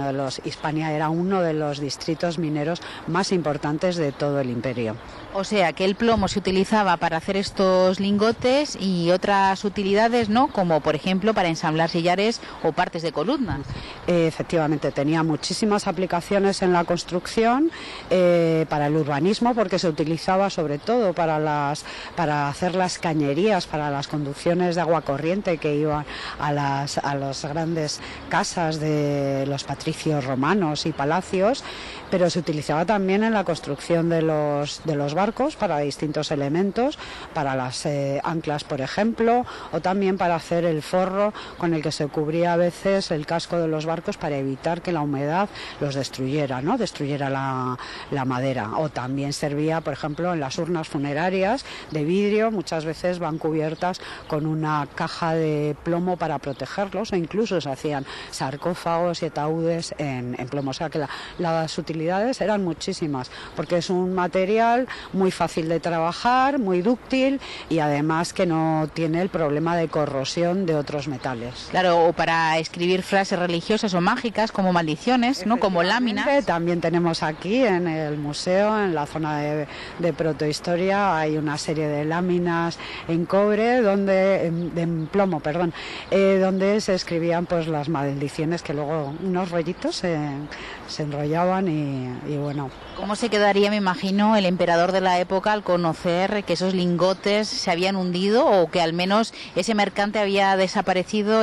de los distritos mineros más importantes de todo el imperio. O sea, que el plomo se utilizaba para hacer estos lingotes y otras utilidades, ¿no? Como, por ejemplo, para ensamblar sillares o partes de columnas. Efectivamente, tenía muchísimas aplicaciones en la construcción, para el urbanismo, porque se utilizaba sobre todo para hacer las cañerías, para las conducciones de agua corriente que iban a las grandes casas de los patricios romanos y palacios, pero se utilizaba también en la construcción de los barcos para distintos elementos, para las anclas, por ejemplo, o también para hacer el forro con el que se cubría a veces el casco de los barcos para evitar que la humedad los destruyera, ¿no? Destruyera la madera. O también servía, por ejemplo, en las urnas funerarias de vidrio, muchas veces van cubiertas con una caja de plomo para protegerlos, o incluso se hacían sarcófagos y ataúdes en plomo. O sea que las utilidades eran muchísimas, porque es un material muy fácil de trabajar, muy dúctil, y además que no tiene el problema de corrosión de otros metales. Claro, o para escribir frases religiosas o mágicas, como maldiciones, ¿no? Como láminas. También tenemos aquí en el museo, en la zona de protohistoria, hay una serie de láminas en cobre, en plomo, donde se escribían pues las maldiciones, que luego unos rollitos se enrollaban y bueno. ¿Cómo se quedaría, me imagino, el emperador de la época al conocer que esos lingotes se habían hundido, o que al menos ese mercante había desaparecido en aguas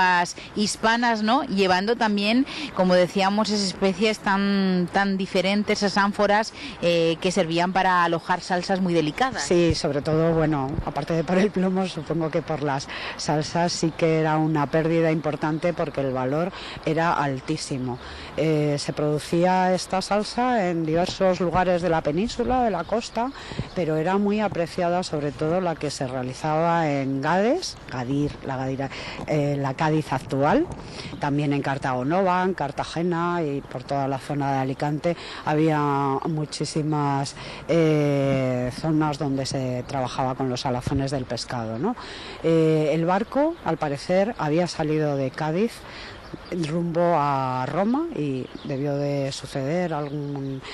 lenguas hispanas, ¿no? Llevando también, como decíamos, esas especies tan diferentes, esas ánforas que servían para alojar salsas muy delicadas. Sí, sobre todo, bueno, aparte de por el plomo, supongo que por las salsas sí que era una pérdida importante porque el valor era altísimo. Se producía esta salsa en diversos lugares de la península, de la costa, pero era muy apreciada, sobre todo la que se realizaba en Gades, la Cádiz actual, también en Cartagonova, en Cartagena y por toda la zona de Alicante. Había muchísimas zonas donde se trabajaba con los salazones del pescado, ¿no? El barco, al parecer, había salido de Cádiz rumbo a Roma y debió de suceder algún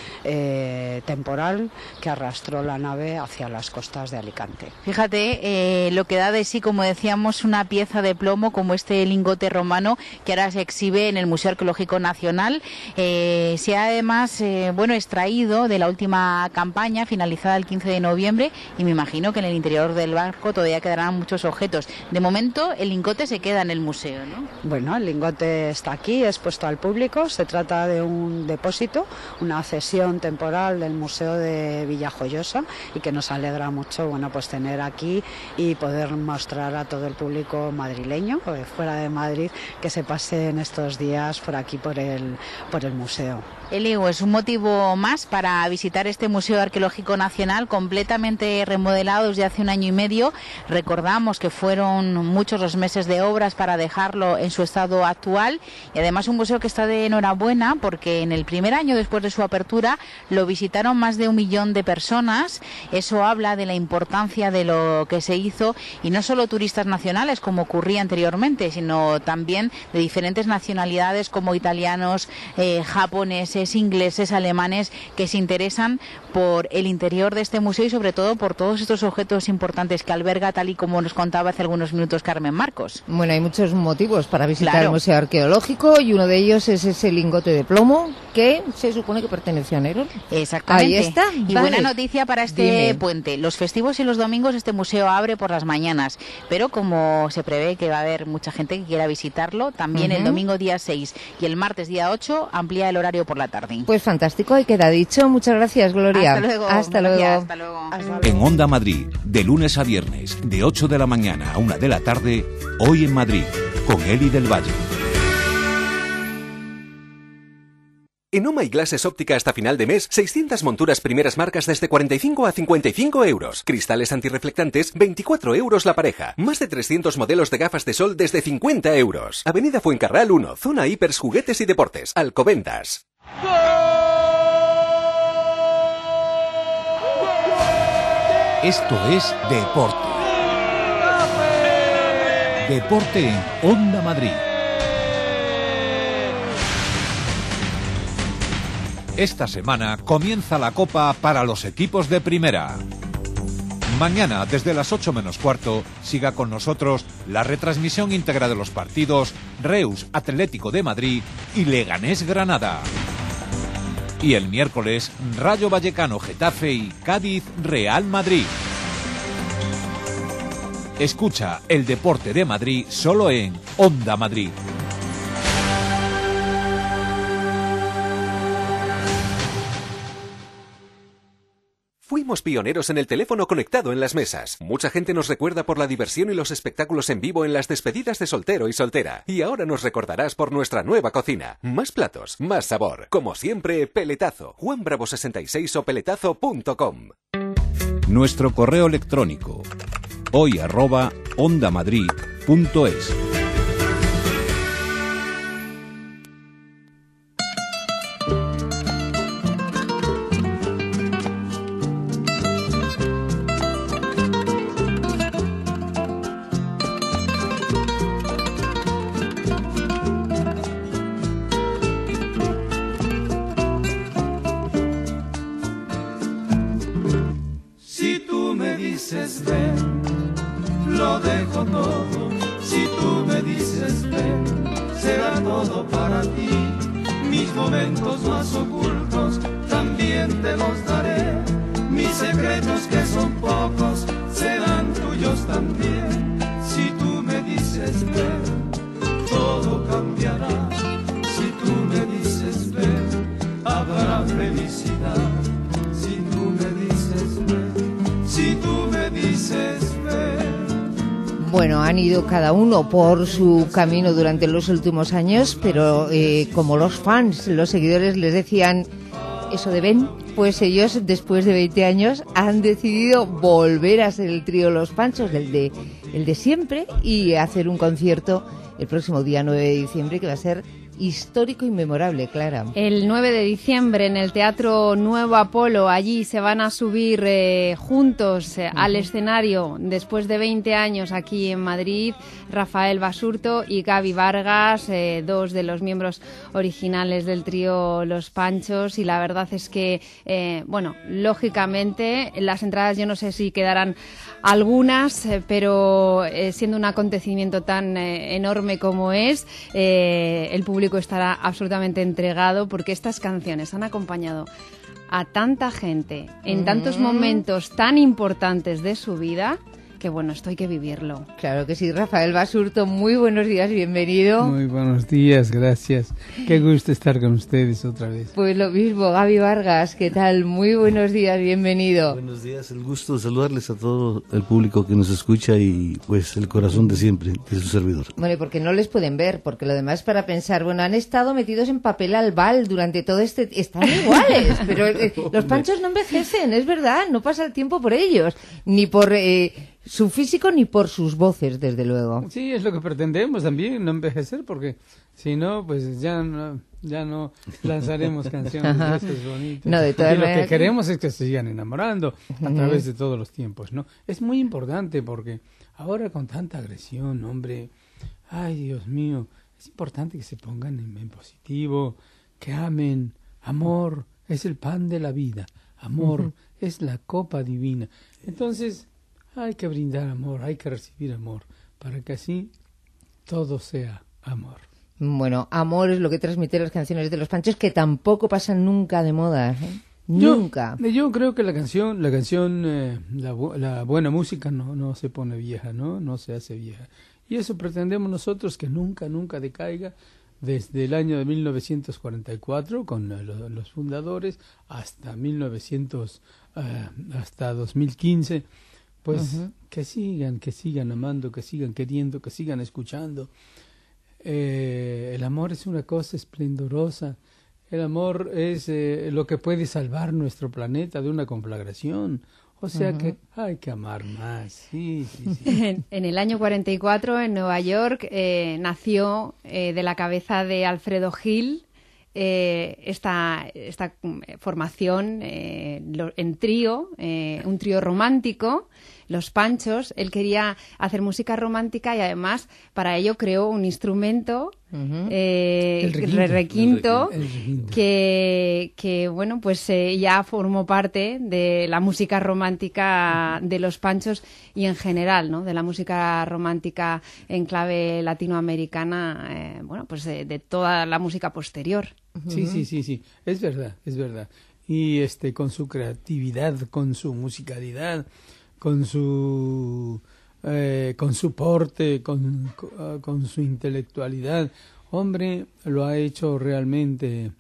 temporal que arrastró la nave hacia las costas de Alicante. Fíjate lo que da de sí, como decíamos, una pieza de plomo como este lingote romano que ahora se exhibe en el Museo Arqueológico Nacional. Se ha además extraído de la última campaña finalizada el 15 de noviembre y me imagino que en el interior del barco todavía quedarán muchos objetos. De momento el lingote se queda en el museo, ¿no? Bueno, el lingote está aquí, expuesto al público. Se trata de un depósito, una cesión temporal del Museo de Villajoyosa y que nos alegra mucho, pues tener aquí y poder mostrar a todo el público madrileño, fuera de Madrid, que se pase en estos días por aquí, por el museo. Eliu, es un motivo más para visitar este Museo Arqueológico Nacional completamente remodelado desde hace 1 año y medio. Recordamos que fueron muchos los meses de obras para dejarlo en su estado actual y además un museo que está de enhorabuena porque en el primer año después de su apertura lo visitaron más de 1 millón de personas. Eso habla de la importancia de lo que se hizo y no solo turistas nacionales como ocurría anteriormente, sino también de diferentes nacionalidades como italianos, japoneses, ingleses, alemanes, que se interesan por el interior de este museo y sobre todo por todos estos objetos importantes que alberga, tal y como nos contaba hace algunos minutos Carmen Marcos. Bueno, hay muchos motivos para visitar Claro. el Museo Arqueológico y uno de ellos es ese lingote de plomo que se supone que perteneció a Nerón. Exactamente. Ahí está. Y vale. buena noticia para este Dime. puente. Los festivos y los domingos este museo abre por las mañanas, pero como se prevé que va a haber mucha gente que quiera visitarlo, también el domingo día 6 y el martes día 8 amplía el horario por la tarde. Pues fantástico, ahí queda dicho. Muchas gracias, Gloria. Hasta luego. Hasta Gracias, luego. hasta luego. En Onda Madrid, de lunes a viernes, de 8 de la mañana a 1 de la tarde, Hoy en Madrid, con Eli del Valle. En Oh My Glasses Óptica hasta final de mes, 600 monturas primeras marcas desde 45 a 55 euros. Cristales antirreflectantes, 24 euros la pareja. Más de 300 modelos de gafas de sol desde 50 euros. Avenida Fuencarral 1, Zona Hipers, Juguetes y Deportes. Alcobendas. Esto es Deporte. Deporte en Onda Madrid. Esta semana comienza la Copa para los equipos de primera. Mañana, desde las 8 menos cuarto, siga con nosotros la retransmisión íntegra de los partidos Reus Atlético de Madrid y Leganés Granada. Y el miércoles, Rayo Vallecano Getafe y Cádiz Real Madrid. Escucha el deporte de Madrid solo en Onda Madrid. Fuimos pioneros en el teléfono conectado en las mesas. Mucha gente nos recuerda por la diversión y los espectáculos en vivo en las despedidas de soltero y soltera. Y ahora nos recordarás por nuestra nueva cocina. Más platos, más sabor. Como siempre, Peletazo. Juan Bravo 66 o peletazo.com. Nuestro correo electrónico hoy@ondamadrid.es. Si tú me dices ven, lo dejo todo. Si tú me dices ven, será todo para ti. Mis momentos más ocultos también te los daré. Mis secretos que son pocos serán tuyos también. Si tú me dices ven. Bueno, han ido cada uno por su camino durante los últimos años, pero como los fans, los seguidores les decían eso de ven, pues ellos después de 20 años han decidido volver a ser el trío Los Panchos, el de siempre, y hacer un concierto el próximo día 9 de diciembre que va a ser histórico y memorable, Clara. El 9 de diciembre en el Teatro Nuevo Apolo, allí se van a subir juntos al escenario después de 20 años aquí en Madrid, Rafael Basurto y Gaby Vargas, dos de los miembros originales del trío Los Panchos, y la verdad es que, bueno, lógicamente las entradas yo no sé si quedarán algunas, pero siendo un acontecimiento tan enorme como es, el público estará absolutamente entregado, porque estas canciones han acompañado a tanta gente en tantos momentos tan importantes de su vida, que bueno, esto hay que vivirlo. Claro que sí. Rafael Basurto, muy buenos días, bienvenido. Muy buenos días, gracias. Qué gusto estar con ustedes otra vez. Pues lo mismo, Gaby Vargas, ¿qué tal? Muy buenos días, bienvenido. Buenos días, el gusto de saludarles a todo el público que nos escucha y pues el corazón de siempre de su servidor. Bueno, y porque no les pueden ver, porque lo demás para pensar, bueno, han estado metidos en papel albal durante todo este... Están iguales, pero los Panchos no envejecen, es verdad, no pasa el tiempo por ellos, ni por... su físico ni por sus voces, desde luego. Sí, es lo que pretendemos también, no envejecer, porque si no, pues ya no lanzaremos canciones de esas bonitas. No, de todas maneras, lo que queremos es que se sigan enamorando a través de todos los tiempos, ¿no? Es muy importante porque ahora con tanta agresión, hombre, ay, Dios mío, es importante que se pongan en positivo, que amen. Amor es el pan de la vida, amor es la copa divina. Entonces... hay que brindar amor, hay que recibir amor, para que así todo sea amor. Bueno, amor es lo que transmiten las canciones de Los Panchos, que tampoco pasan nunca de moda, ¿eh? Nunca. Yo creo que la buena música no se pone vieja, no se hace vieja. Y eso pretendemos nosotros, que nunca decaiga, desde el año de 1944, con los fundadores, hasta hasta 2015, pues que sigan amando, que sigan queriendo, que sigan escuchando. El amor es una cosa esplendorosa. El amor es lo que puede salvar nuestro planeta de una conflagración. O sea que hay que amar más. Sí. En el año 44, en Nueva York, nació de la cabeza de Alfredo Gil esta formación en trío, un trío romántico, Los Panchos. Él quería hacer música romántica y además para ello creó un instrumento, el requinto, que bueno, pues ya formó parte de la música romántica de Los Panchos y en general, ¿no?, de la música romántica en clave latinoamericana, bueno, pues de toda la música posterior. Sí, es verdad. Y con su creatividad, con su musicalidad, con su porte, con su intelectualidad, hombre, lo ha hecho realmente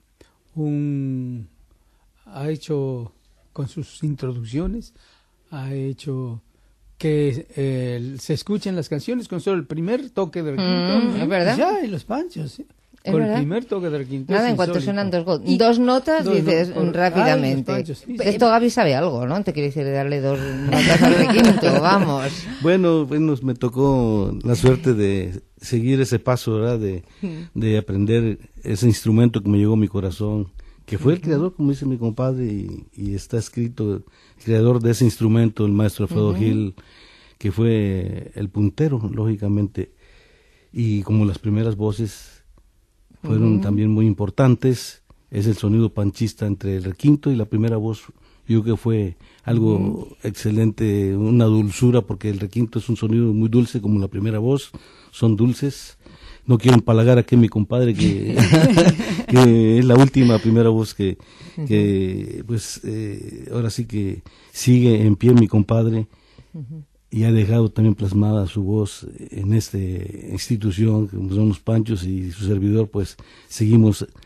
ha hecho con sus introducciones, ha hecho que se escuchen las canciones con solo el primer toque de requinto. ¿Es verdad? Ya, y Los Panchos, ¿sí? Con el primer toque de requinto. Nada, en cuanto suenan dos notas, dices rápidamente. Esto Gaby sabe algo, ¿no? Te quiere decir darle dos notas al requinto, vamos. Bueno, me tocó la suerte de seguir ese paso, ¿verdad? De aprender ese instrumento que me llegó a mi corazón, que fue el creador, como dice mi compadre, y está escrito, el creador de ese instrumento, el maestro Alfredo Gil, que fue el puntero, lógicamente, y como las primeras voces fueron también muy importantes. Es el sonido panchista entre el requinto y la primera voz. Yo creo que fue algo excelente, una dulzura, porque el requinto es un sonido muy dulce, como la primera voz, son dulces. No quiero empalagar aquí a mi compadre, que es la última primera voz que pues ahora sí que sigue en pie mi compadre. Y ha dejado también plasmada su voz en esta institución, que son Los Panchos, y su servidor, pues seguimos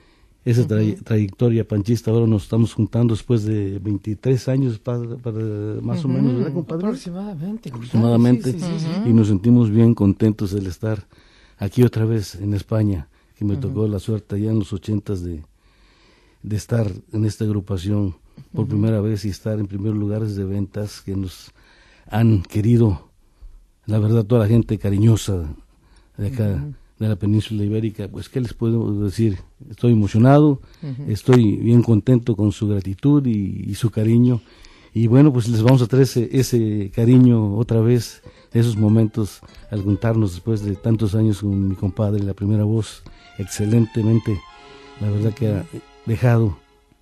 esa trayectoria panchista. Ahora nos estamos juntando después de 23 años para más o menos, ¿verdad, compadre? Aproximadamente. Sí. Y nos sentimos bien contentos de estar aquí otra vez en España, que me tocó la suerte ya en los 80s de estar en esta agrupación por primera vez y estar en primeros lugares de ventas, que nos han querido, la verdad, toda la gente cariñosa de acá, de la península ibérica. Pues, ¿qué les puedo decir? Estoy emocionado, estoy bien contento con su gratitud y su cariño, y bueno, pues les vamos a traer ese cariño otra vez, esos momentos, al juntarnos después de tantos años con mi compadre, la primera voz, excelentemente, la verdad que ha dejado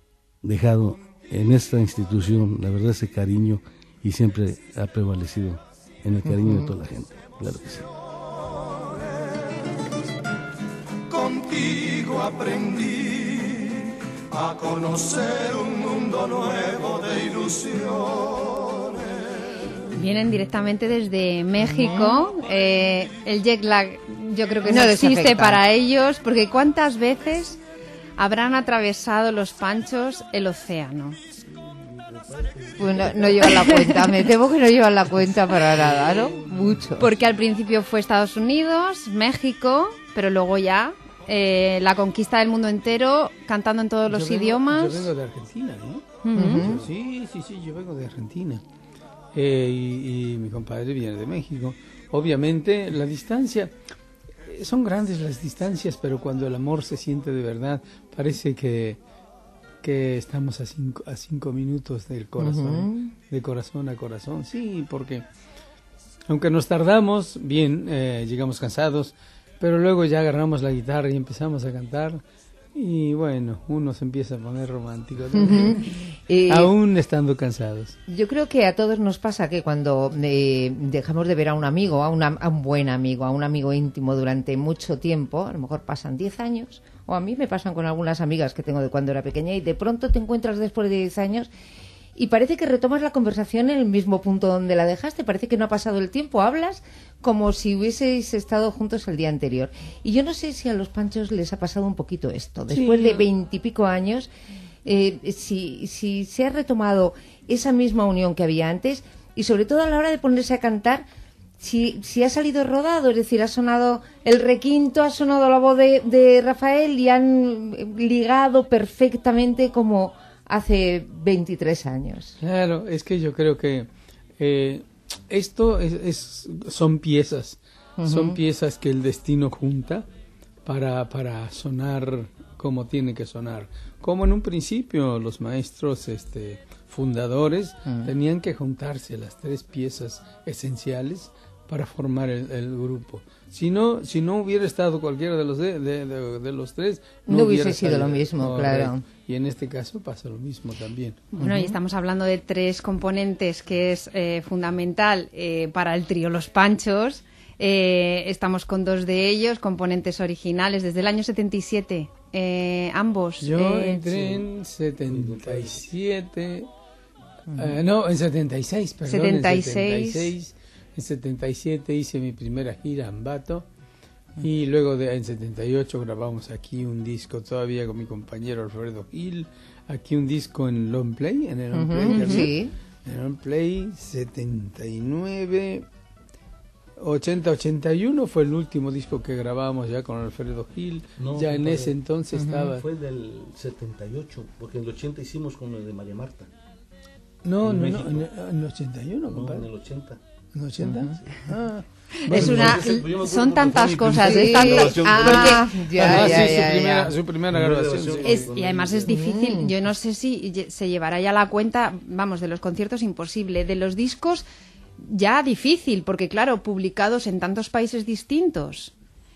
en esta institución, la verdad, ese cariño, y siempre ha prevalecido en el cariño de toda la gente, claro que sí. Contigo aprendí a conocer un mundo nuevo de ilusiones. Vienen directamente desde México. El jet lag yo creo que no existe para ellos, porque ¿cuántas veces habrán atravesado los Panchos el océano? Pues no llevan la cuenta, me temo que no llevan la cuenta para nada, ¿no? Mucho. Porque al principio fue Estados Unidos, México, pero luego ya la conquista del mundo entero, cantando en todos los idiomas. Yo vengo de Argentina, ¿no? Sí, yo vengo de Argentina. Y mi compadre viene de México. Obviamente la distancia, son grandes las distancias, pero cuando el amor se siente de verdad, parece que estamos a 5 minutos del corazón, de corazón a corazón. Sí, porque aunque nos tardamos, bien, llegamos cansados, pero luego ya agarramos la guitarra y empezamos a cantar, y bueno, uno se empieza a poner romántico, aún estando cansados. Yo creo que a todos nos pasa que cuando dejamos de ver a un amigo, a un buen amigo, a un amigo íntimo durante mucho tiempo, a lo mejor pasan 10 años, o a mí me pasan con algunas amigas que tengo de cuando era pequeña, y de pronto te encuentras después de 10 años y parece que retomas la conversación en el mismo punto donde la dejaste, parece que no ha pasado el tiempo, hablas como si hubieseis estado juntos el día anterior. Y yo no sé si a los Panchos les ha pasado un poquito esto, después de 20 y pico años, si se ha retomado esa misma unión que había antes, y sobre todo a la hora de ponerse a cantar, si ha salido rodado, es decir, ha sonado el requinto, ha sonado la voz de Rafael, y han ligado perfectamente como hace 23 años. Claro, es que yo creo que esto son piezas, son piezas que el destino junta para sonar como tiene que sonar. Como en un principio los maestros fundadores tenían que juntarse las 3 piezas esenciales para formar el grupo. Si no hubiera estado cualquiera de los 3, no hubiese sido lo mismo, claro. Y en este caso pasa lo mismo también. Bueno, y estamos hablando de 3 componentes que es fundamental para el trío Los Panchos. Estamos con 2 de ellos, componentes originales, desde el año 77, ambos. Yo entré en 77... no, en 76, perdón. 76. En 77 hice mi primera gira en Ambato, y luego en 78 grabamos aquí un disco todavía con mi compañero Alfredo Gil, aquí un disco en Long Play, en el Long Play, sí. En el Long Play 79, 80, 81 fue el último disco que grabamos ya con Alfredo Gil, ya en ese entonces estaba... Fue del 78, porque en el 80 hicimos con el de María Marta. No, en el 81, compadre. No, en el 80. ¿En 80? Son tantas cosas. Su primera grabación. Y además es difícil. Yo no sé si se llevará ya la cuenta, vamos, de los conciertos imposible, de los discos ya difícil, porque claro, publicados en tantos países distintos.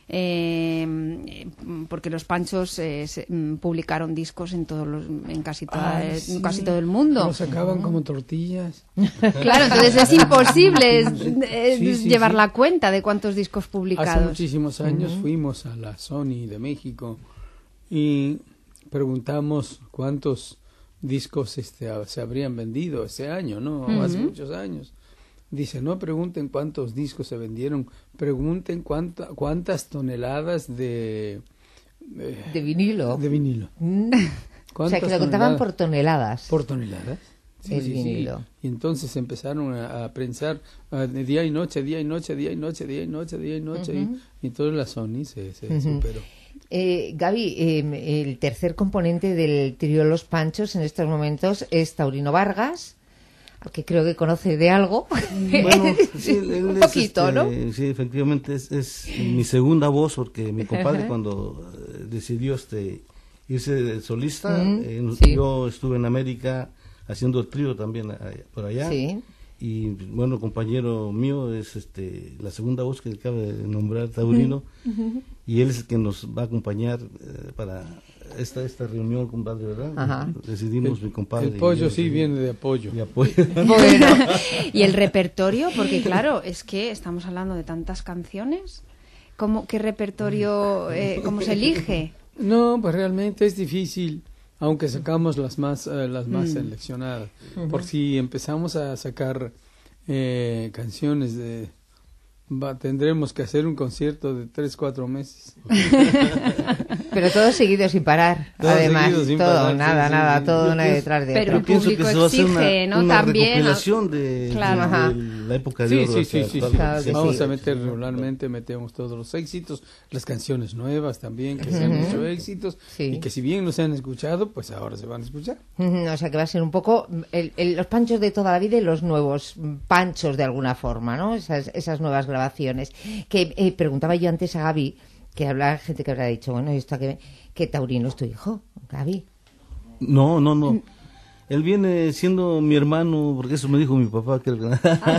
Porque los Panchos publicaron discos en casi todo el mundo. Los sacaban como tortillas. Claro, entonces es imposible llevar la cuenta de cuántos discos publicados. Hace muchísimos años fuimos a la Sony de México y preguntamos cuántos discos se habrían vendido ese año, ¿no? Hace muchos años. Dice, no pregunten cuántos discos se vendieron, pregunten cuántas toneladas de De vinilo. De vinilo. O sea, que lo contaban por toneladas. Por toneladas. Sí, el vinilo. Y entonces empezaron a prensar día y noche, día y noche, día y noche, día y noche, día y noche. Y entonces la Sony se superó. Gaby, el tercer componente del trío Los Panchos en estos momentos es Taurino Vargas, que creo que conoce de algo. Bueno, sí, un poquito, ¿no? Sí, efectivamente es mi segunda voz, porque mi compadre cuando decidió irse de solista, yo estuve en América haciendo el trío también por allá. Sí. Y bueno, compañero mío es la segunda voz que acaba de nombrar, Taurino, y él es el que nos va a acompañar para esta reunión, compadre, ¿verdad? Ajá. Decidimos mi compadre. El pollo sí viene de apoyo. Bueno, y el repertorio, porque claro, es que estamos hablando de tantas canciones. ¿Qué repertorio, cómo se elige? No, pues realmente es difícil, aunque sacamos las más seleccionadas. Por si empezamos a sacar canciones tendremos que hacer un concierto de 3-4 meses. Pero todo seguido sin parar, además, todo, parar, nada, todo una detrás de otra. Pero el público exige, ¿no? Una también recopilación de la época de oro. Sí. Vamos a meter regularmente, metemos todos los éxitos, las canciones nuevas también, que se han hecho éxitos, y que si bien no se han escuchado, pues ahora se van a escuchar. O sea que va a ser un poco los panchos de toda la vida y los nuevos panchos de alguna forma, ¿no? Esas nuevas grabaciones. Que preguntaba yo antes a Gaby, que habrá gente que habrá dicho, bueno, esto que Taurino es tu hijo, Gaby. No. Él viene siendo mi hermano, porque eso me dijo mi papá. Que siendo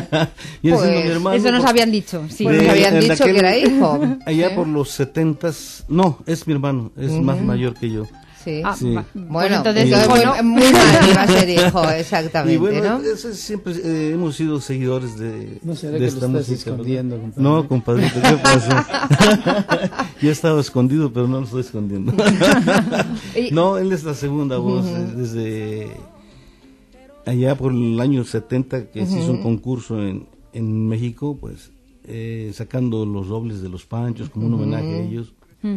mi hermano. Eso nos habían dicho, nos habían dicho que era hijo. Allá por los 70s, no, es mi hermano, es más mayor que yo. Sí. Bueno, entonces muy mal iba a ser hijo, exactamente. Y bueno, ¿no? Siempre hemos sido seguidores de esta música. Escondiendo, compadre. No, compadrito, ¿qué pasó? Yo estaba escondido, pero no lo estoy escondiendo. No, él es la segunda voz desde allá por el año 70, que se hizo un concurso en México, pues sacando los dobles de los Panchos como un homenaje a ellos.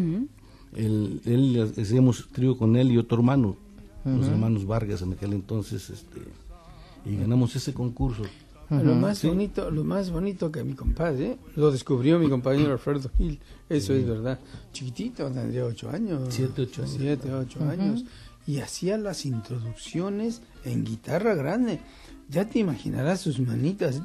Él hacíamos trío con él y otro hermano, los hermanos Vargas en aquel entonces, y ganamos ese concurso. Lo más bonito que mi compadre, lo descubrió mi compañero Alfredo Gil, eso es verdad. Chiquitito, tendría 8 años. 7, 8 años. Y hacía las introducciones en guitarra grande. Ya te imaginarás sus manitas.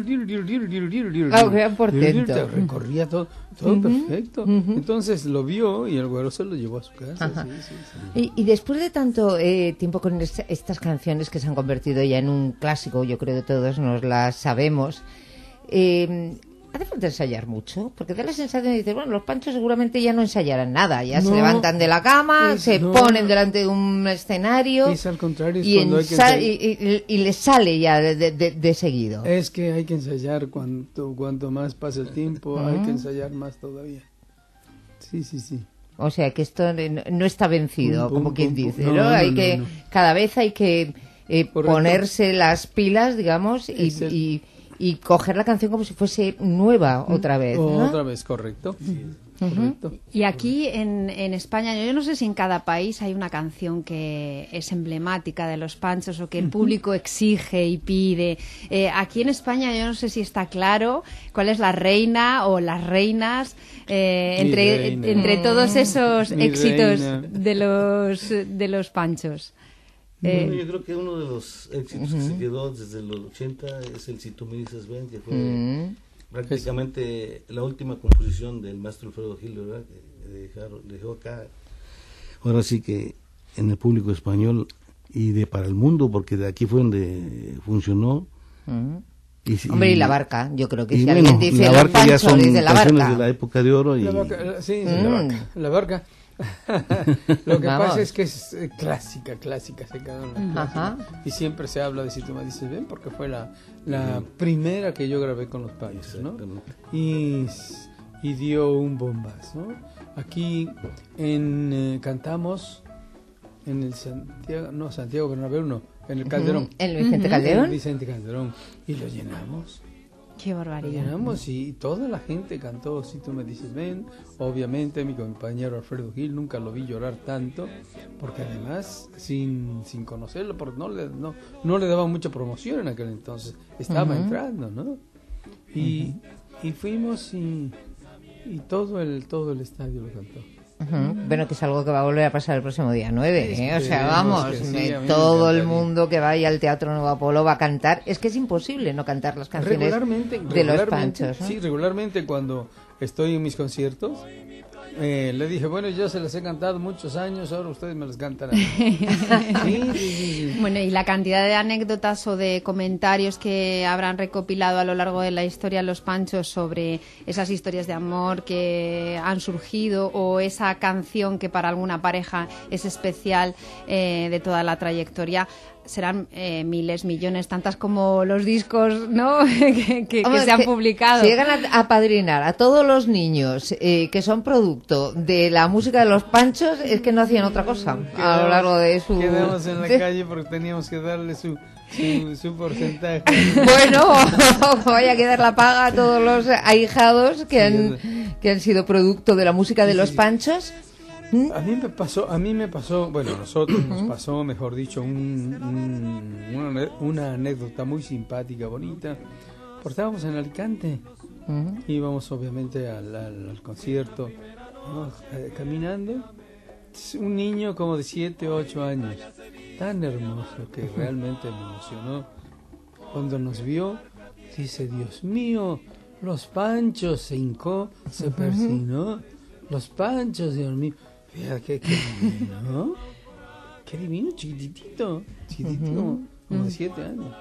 Recorría todo perfecto. Entonces lo vio y el güero se lo llevó a su casa. Y después de tanto tiempo con estas canciones que se han convertido ya en un clásico, yo creo que todos nos las sabemos, ¿hace falta ensayar mucho? Porque da la sensación de decir, bueno, los Panchos seguramente ya no ensayarán nada, ya se levantan de la cama, se ponen delante de un escenario, es al contrario, es y, cuando hay que y les sale ya de seguido. Es que hay que ensayar cuanto más pasa el tiempo, hay que ensayar más todavía. Sí. O sea que esto no está vencido, como quien dice, ¿no? Cada vez hay que ponerse las pilas, digamos, y coger la canción como si fuese nueva otra vez, ¿no? Otra vez, correcto. Correcto. Y aquí en España, yo no sé si en cada país hay una canción que es emblemática de los Panchos o que el público exige y pide. Aquí en España yo no sé si está claro cuál es la reina o las reinas entre todos esos éxitos de los Panchos. Bueno, yo creo que uno de los éxitos que se quedó desde los 80 es el Si tú me dices ven, que fue prácticamente la última composición del maestro Alfredo Gil, ¿verdad? Que dejó acá, ahora sí que en el público español y para el mundo, porque de aquí fue donde funcionó. Y La Barca, yo creo que si alguien dice La Barca ya son dice La canciones Barca. de la época de oro. La Barca. Lo que pasa es que es clásica, se quedó en la clásica. Y siempre se habla de Si tú me dices ven, porque fue la primera que yo grabé con los Panchos, ¿no? Y dio un bombazo, ¿no? Aquí cantamos en el Santiago Bernabéu no, en el Calderón. ¿El Vicente Calderón? El Vicente Calderón. Y lo llenamos. Qué barbaridad. Llenamos y toda la gente cantó Si tú me dices ven. Obviamente mi compañero Alfredo Gil nunca lo vi llorar tanto, porque además sin conocerlo, porque no le daban mucha promoción en aquel entonces, estaba entrando, ¿no? Y fuimos y todo el estadio lo cantó. Bueno, que es algo que va a volver a pasar el próximo día 9, ¿eh? O sea, vamos, sí, todo el mundo que vaya al Teatro Nuevo Apolo va a cantar. Es que es imposible no cantar las canciones de los Panchos, ¿no? Sí, regularmente cuando estoy en mis conciertos, le dije, bueno, yo se las he cantado muchos años, ahora ustedes me las cantan a mí. Sí. Bueno, y la cantidad de anécdotas o de comentarios que habrán recopilado a lo largo de la historia los Panchos sobre esas historias de amor que han surgido, o esa canción que para alguna pareja es especial de toda la trayectoria, serán miles, millones, tantas como los discos, ¿no? que se han publicado. Si llegan a apadrinar a todos los niños que son producto de la música de los Panchos, es que no hacían otra cosa a lo largo de su... Quedamos en la calle porque teníamos que darle su porcentaje. Bueno, vaya a quedar la paga a todos los ahijados que han sido producto de la música de los Panchos. A mí me pasó, bueno, nosotros nos pasó, mejor dicho, una anécdota muy simpática, bonita. Porque estábamos en Alicante, íbamos obviamente al concierto, caminando, un niño como de 7 o 8 años, tan hermoso que realmente me emocionó. Cuando nos vio, dice, Dios mío, los Panchos, se hincó, se persinó, los Panchos, Dios mío. Mira, qué divino, qué divino, chiquitito, como de 7 años.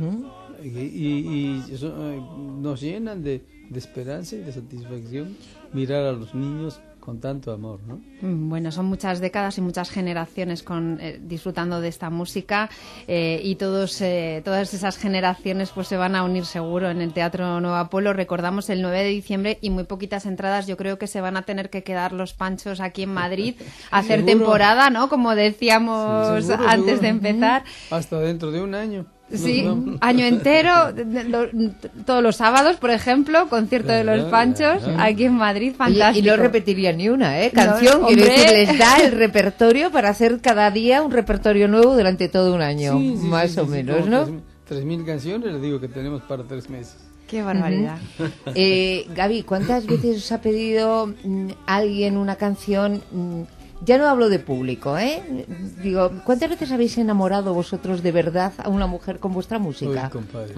Y eso, nos llenan de esperanza y de satisfacción mirar a los niños con tanto amor, ¿no? Bueno, son muchas décadas y muchas generaciones disfrutando de esta música, y todas esas generaciones pues se van a unir seguro en el Teatro Nuevo Apolo. Recordamos el 9 de diciembre y muy poquitas entradas. Yo creo que se van a tener que quedar los Panchos aquí en Madrid a hacer ¿Seguro? Temporada, ¿no? Como decíamos antes de empezar. Hasta dentro de un año. Sí, año entero, todos los sábados, por ejemplo, concierto de los Panchos aquí en Madrid, fantástico. Y no repetiría ni una, canción, no, quiero decir, les da el repertorio para hacer cada día un repertorio nuevo durante todo un año, más o menos, ¿no? 3.000 canciones, les digo que tenemos para 3 meses. Qué barbaridad. Gaby, ¿cuántas veces os ha pedido alguien una canción? Ya no hablo de público, Digo, ¿cuántas veces habéis enamorado vosotros de verdad a una mujer con vuestra música? Uy, compadre.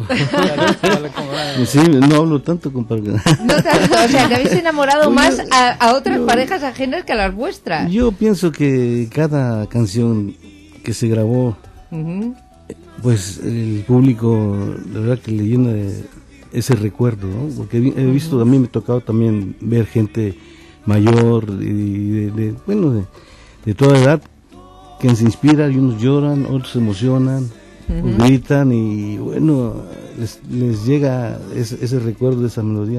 Sí, no hablo tanto, compadre. No tanto, o sea, que habéis enamorado más a otras parejas ajenas que a las vuestras. Yo pienso que cada canción que se grabó, pues el público, la verdad que le llena ese recuerdo, ¿no? Porque he visto, a mí me ha tocado también ver gente mayor y de toda edad que se inspiran, y unos lloran, otros se emocionan, gritan, y bueno, les llega ese recuerdo de esa melodía,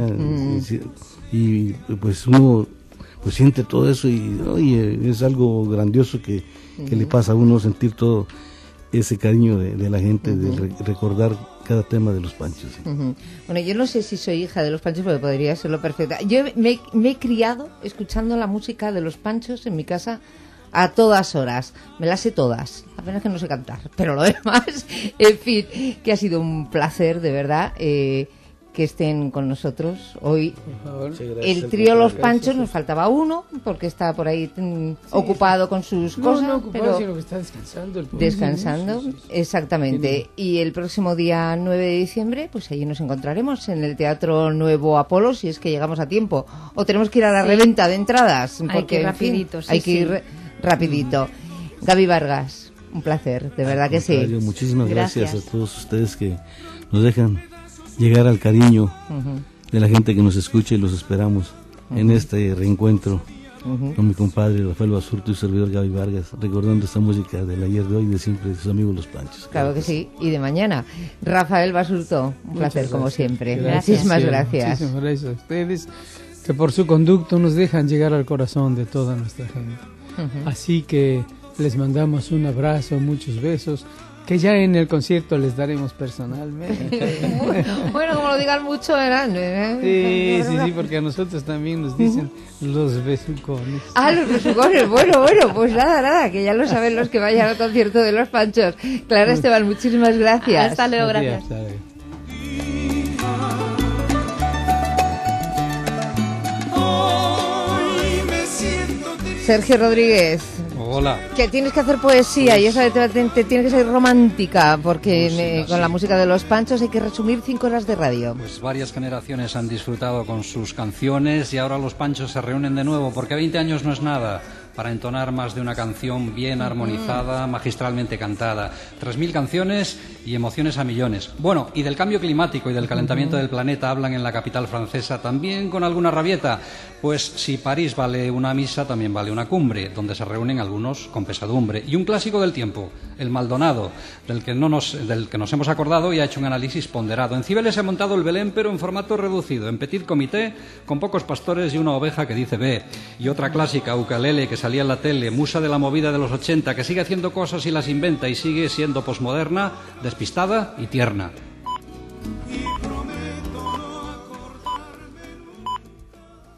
y pues uno pues siente todo eso, y oye, es algo grandioso que le pasa a uno, sentir todo ese cariño de la gente, de recordar cada tema de los Panchos. Bueno, yo no sé si soy hija de los Panchos, pero podría serlo perfecta. Yo me he criado escuchando la música de los Panchos en mi casa a todas horas. Me las sé todas, apenas que no sé cantar, pero lo demás, en fin, que ha sido un placer, de verdad, que estén con nosotros hoy. El trío Los Panchos, nos faltaba uno, porque está por ahí ocupado con sus cosas. No ocupado, sino que está descansando. Descansando, exactamente. Y el próximo día 9 de diciembre, pues allí nos encontraremos en el Teatro Nuevo Apolo, si es que llegamos a tiempo. O tenemos que ir a la reventa de entradas, porque hay que ir rapidito, hay que ir rapidito. Gaby Vargas, un placer, de verdad que sí. Muchísimas gracias a todos ustedes que nos dejan llegar al cariño de la gente que nos escucha, y los esperamos en este reencuentro con mi compadre Rafael Basurto y su servidor Gaby Vargas, recordando esta música del ayer, de hoy y de siempre, de sus amigos los Panchos. Claro que sí, y de mañana. Rafael Basurto, un placer como siempre. Muchísimas gracias. Muchísimas gracias a ustedes, que por su conducto nos dejan llegar al corazón de toda nuestra gente. Así que les mandamos un abrazo, muchos besos, que ya en el concierto les daremos personalmente. Bueno, como lo digan mucho, eran. Sí, porque a nosotros también nos dicen los besucones. Ah, los besucones, bueno, pues nada, que ya lo saben los que vayan al concierto de los Panchos. Clara Esteban, muchísimas gracias. Hasta luego, gracias. Sergio Rodríguez. Hola. Que tienes que hacer poesía y esa te tiene que ser romántica, porque con la música de los Panchos hay que resumir 5 horas de radio. Pues varias generaciones han disfrutado con sus canciones y ahora los Panchos se reúnen de nuevo, porque 20 años no es nada para entonar más de una canción bien armonizada, magistralmente cantada. 3.000 canciones y emociones a millones. Bueno, y del cambio climático y del calentamiento del planeta hablan en la capital francesa también con alguna rabieta. Pues si París vale una misa, también vale una cumbre, donde se reúnen algunos con pesadumbre. Y un clásico del tiempo, el Maldonado, del que nos hemos acordado y ha hecho un análisis ponderado. En Cibeles se ha montado el Belén, pero en formato reducido, en petit comité, con pocos pastores y una oveja que dice ve. Y otra clásica, Ukelele, que salía en la tele, musa de la movida de los 80, que sigue haciendo cosas y las inventa y sigue siendo posmoderna, despistada y tierna.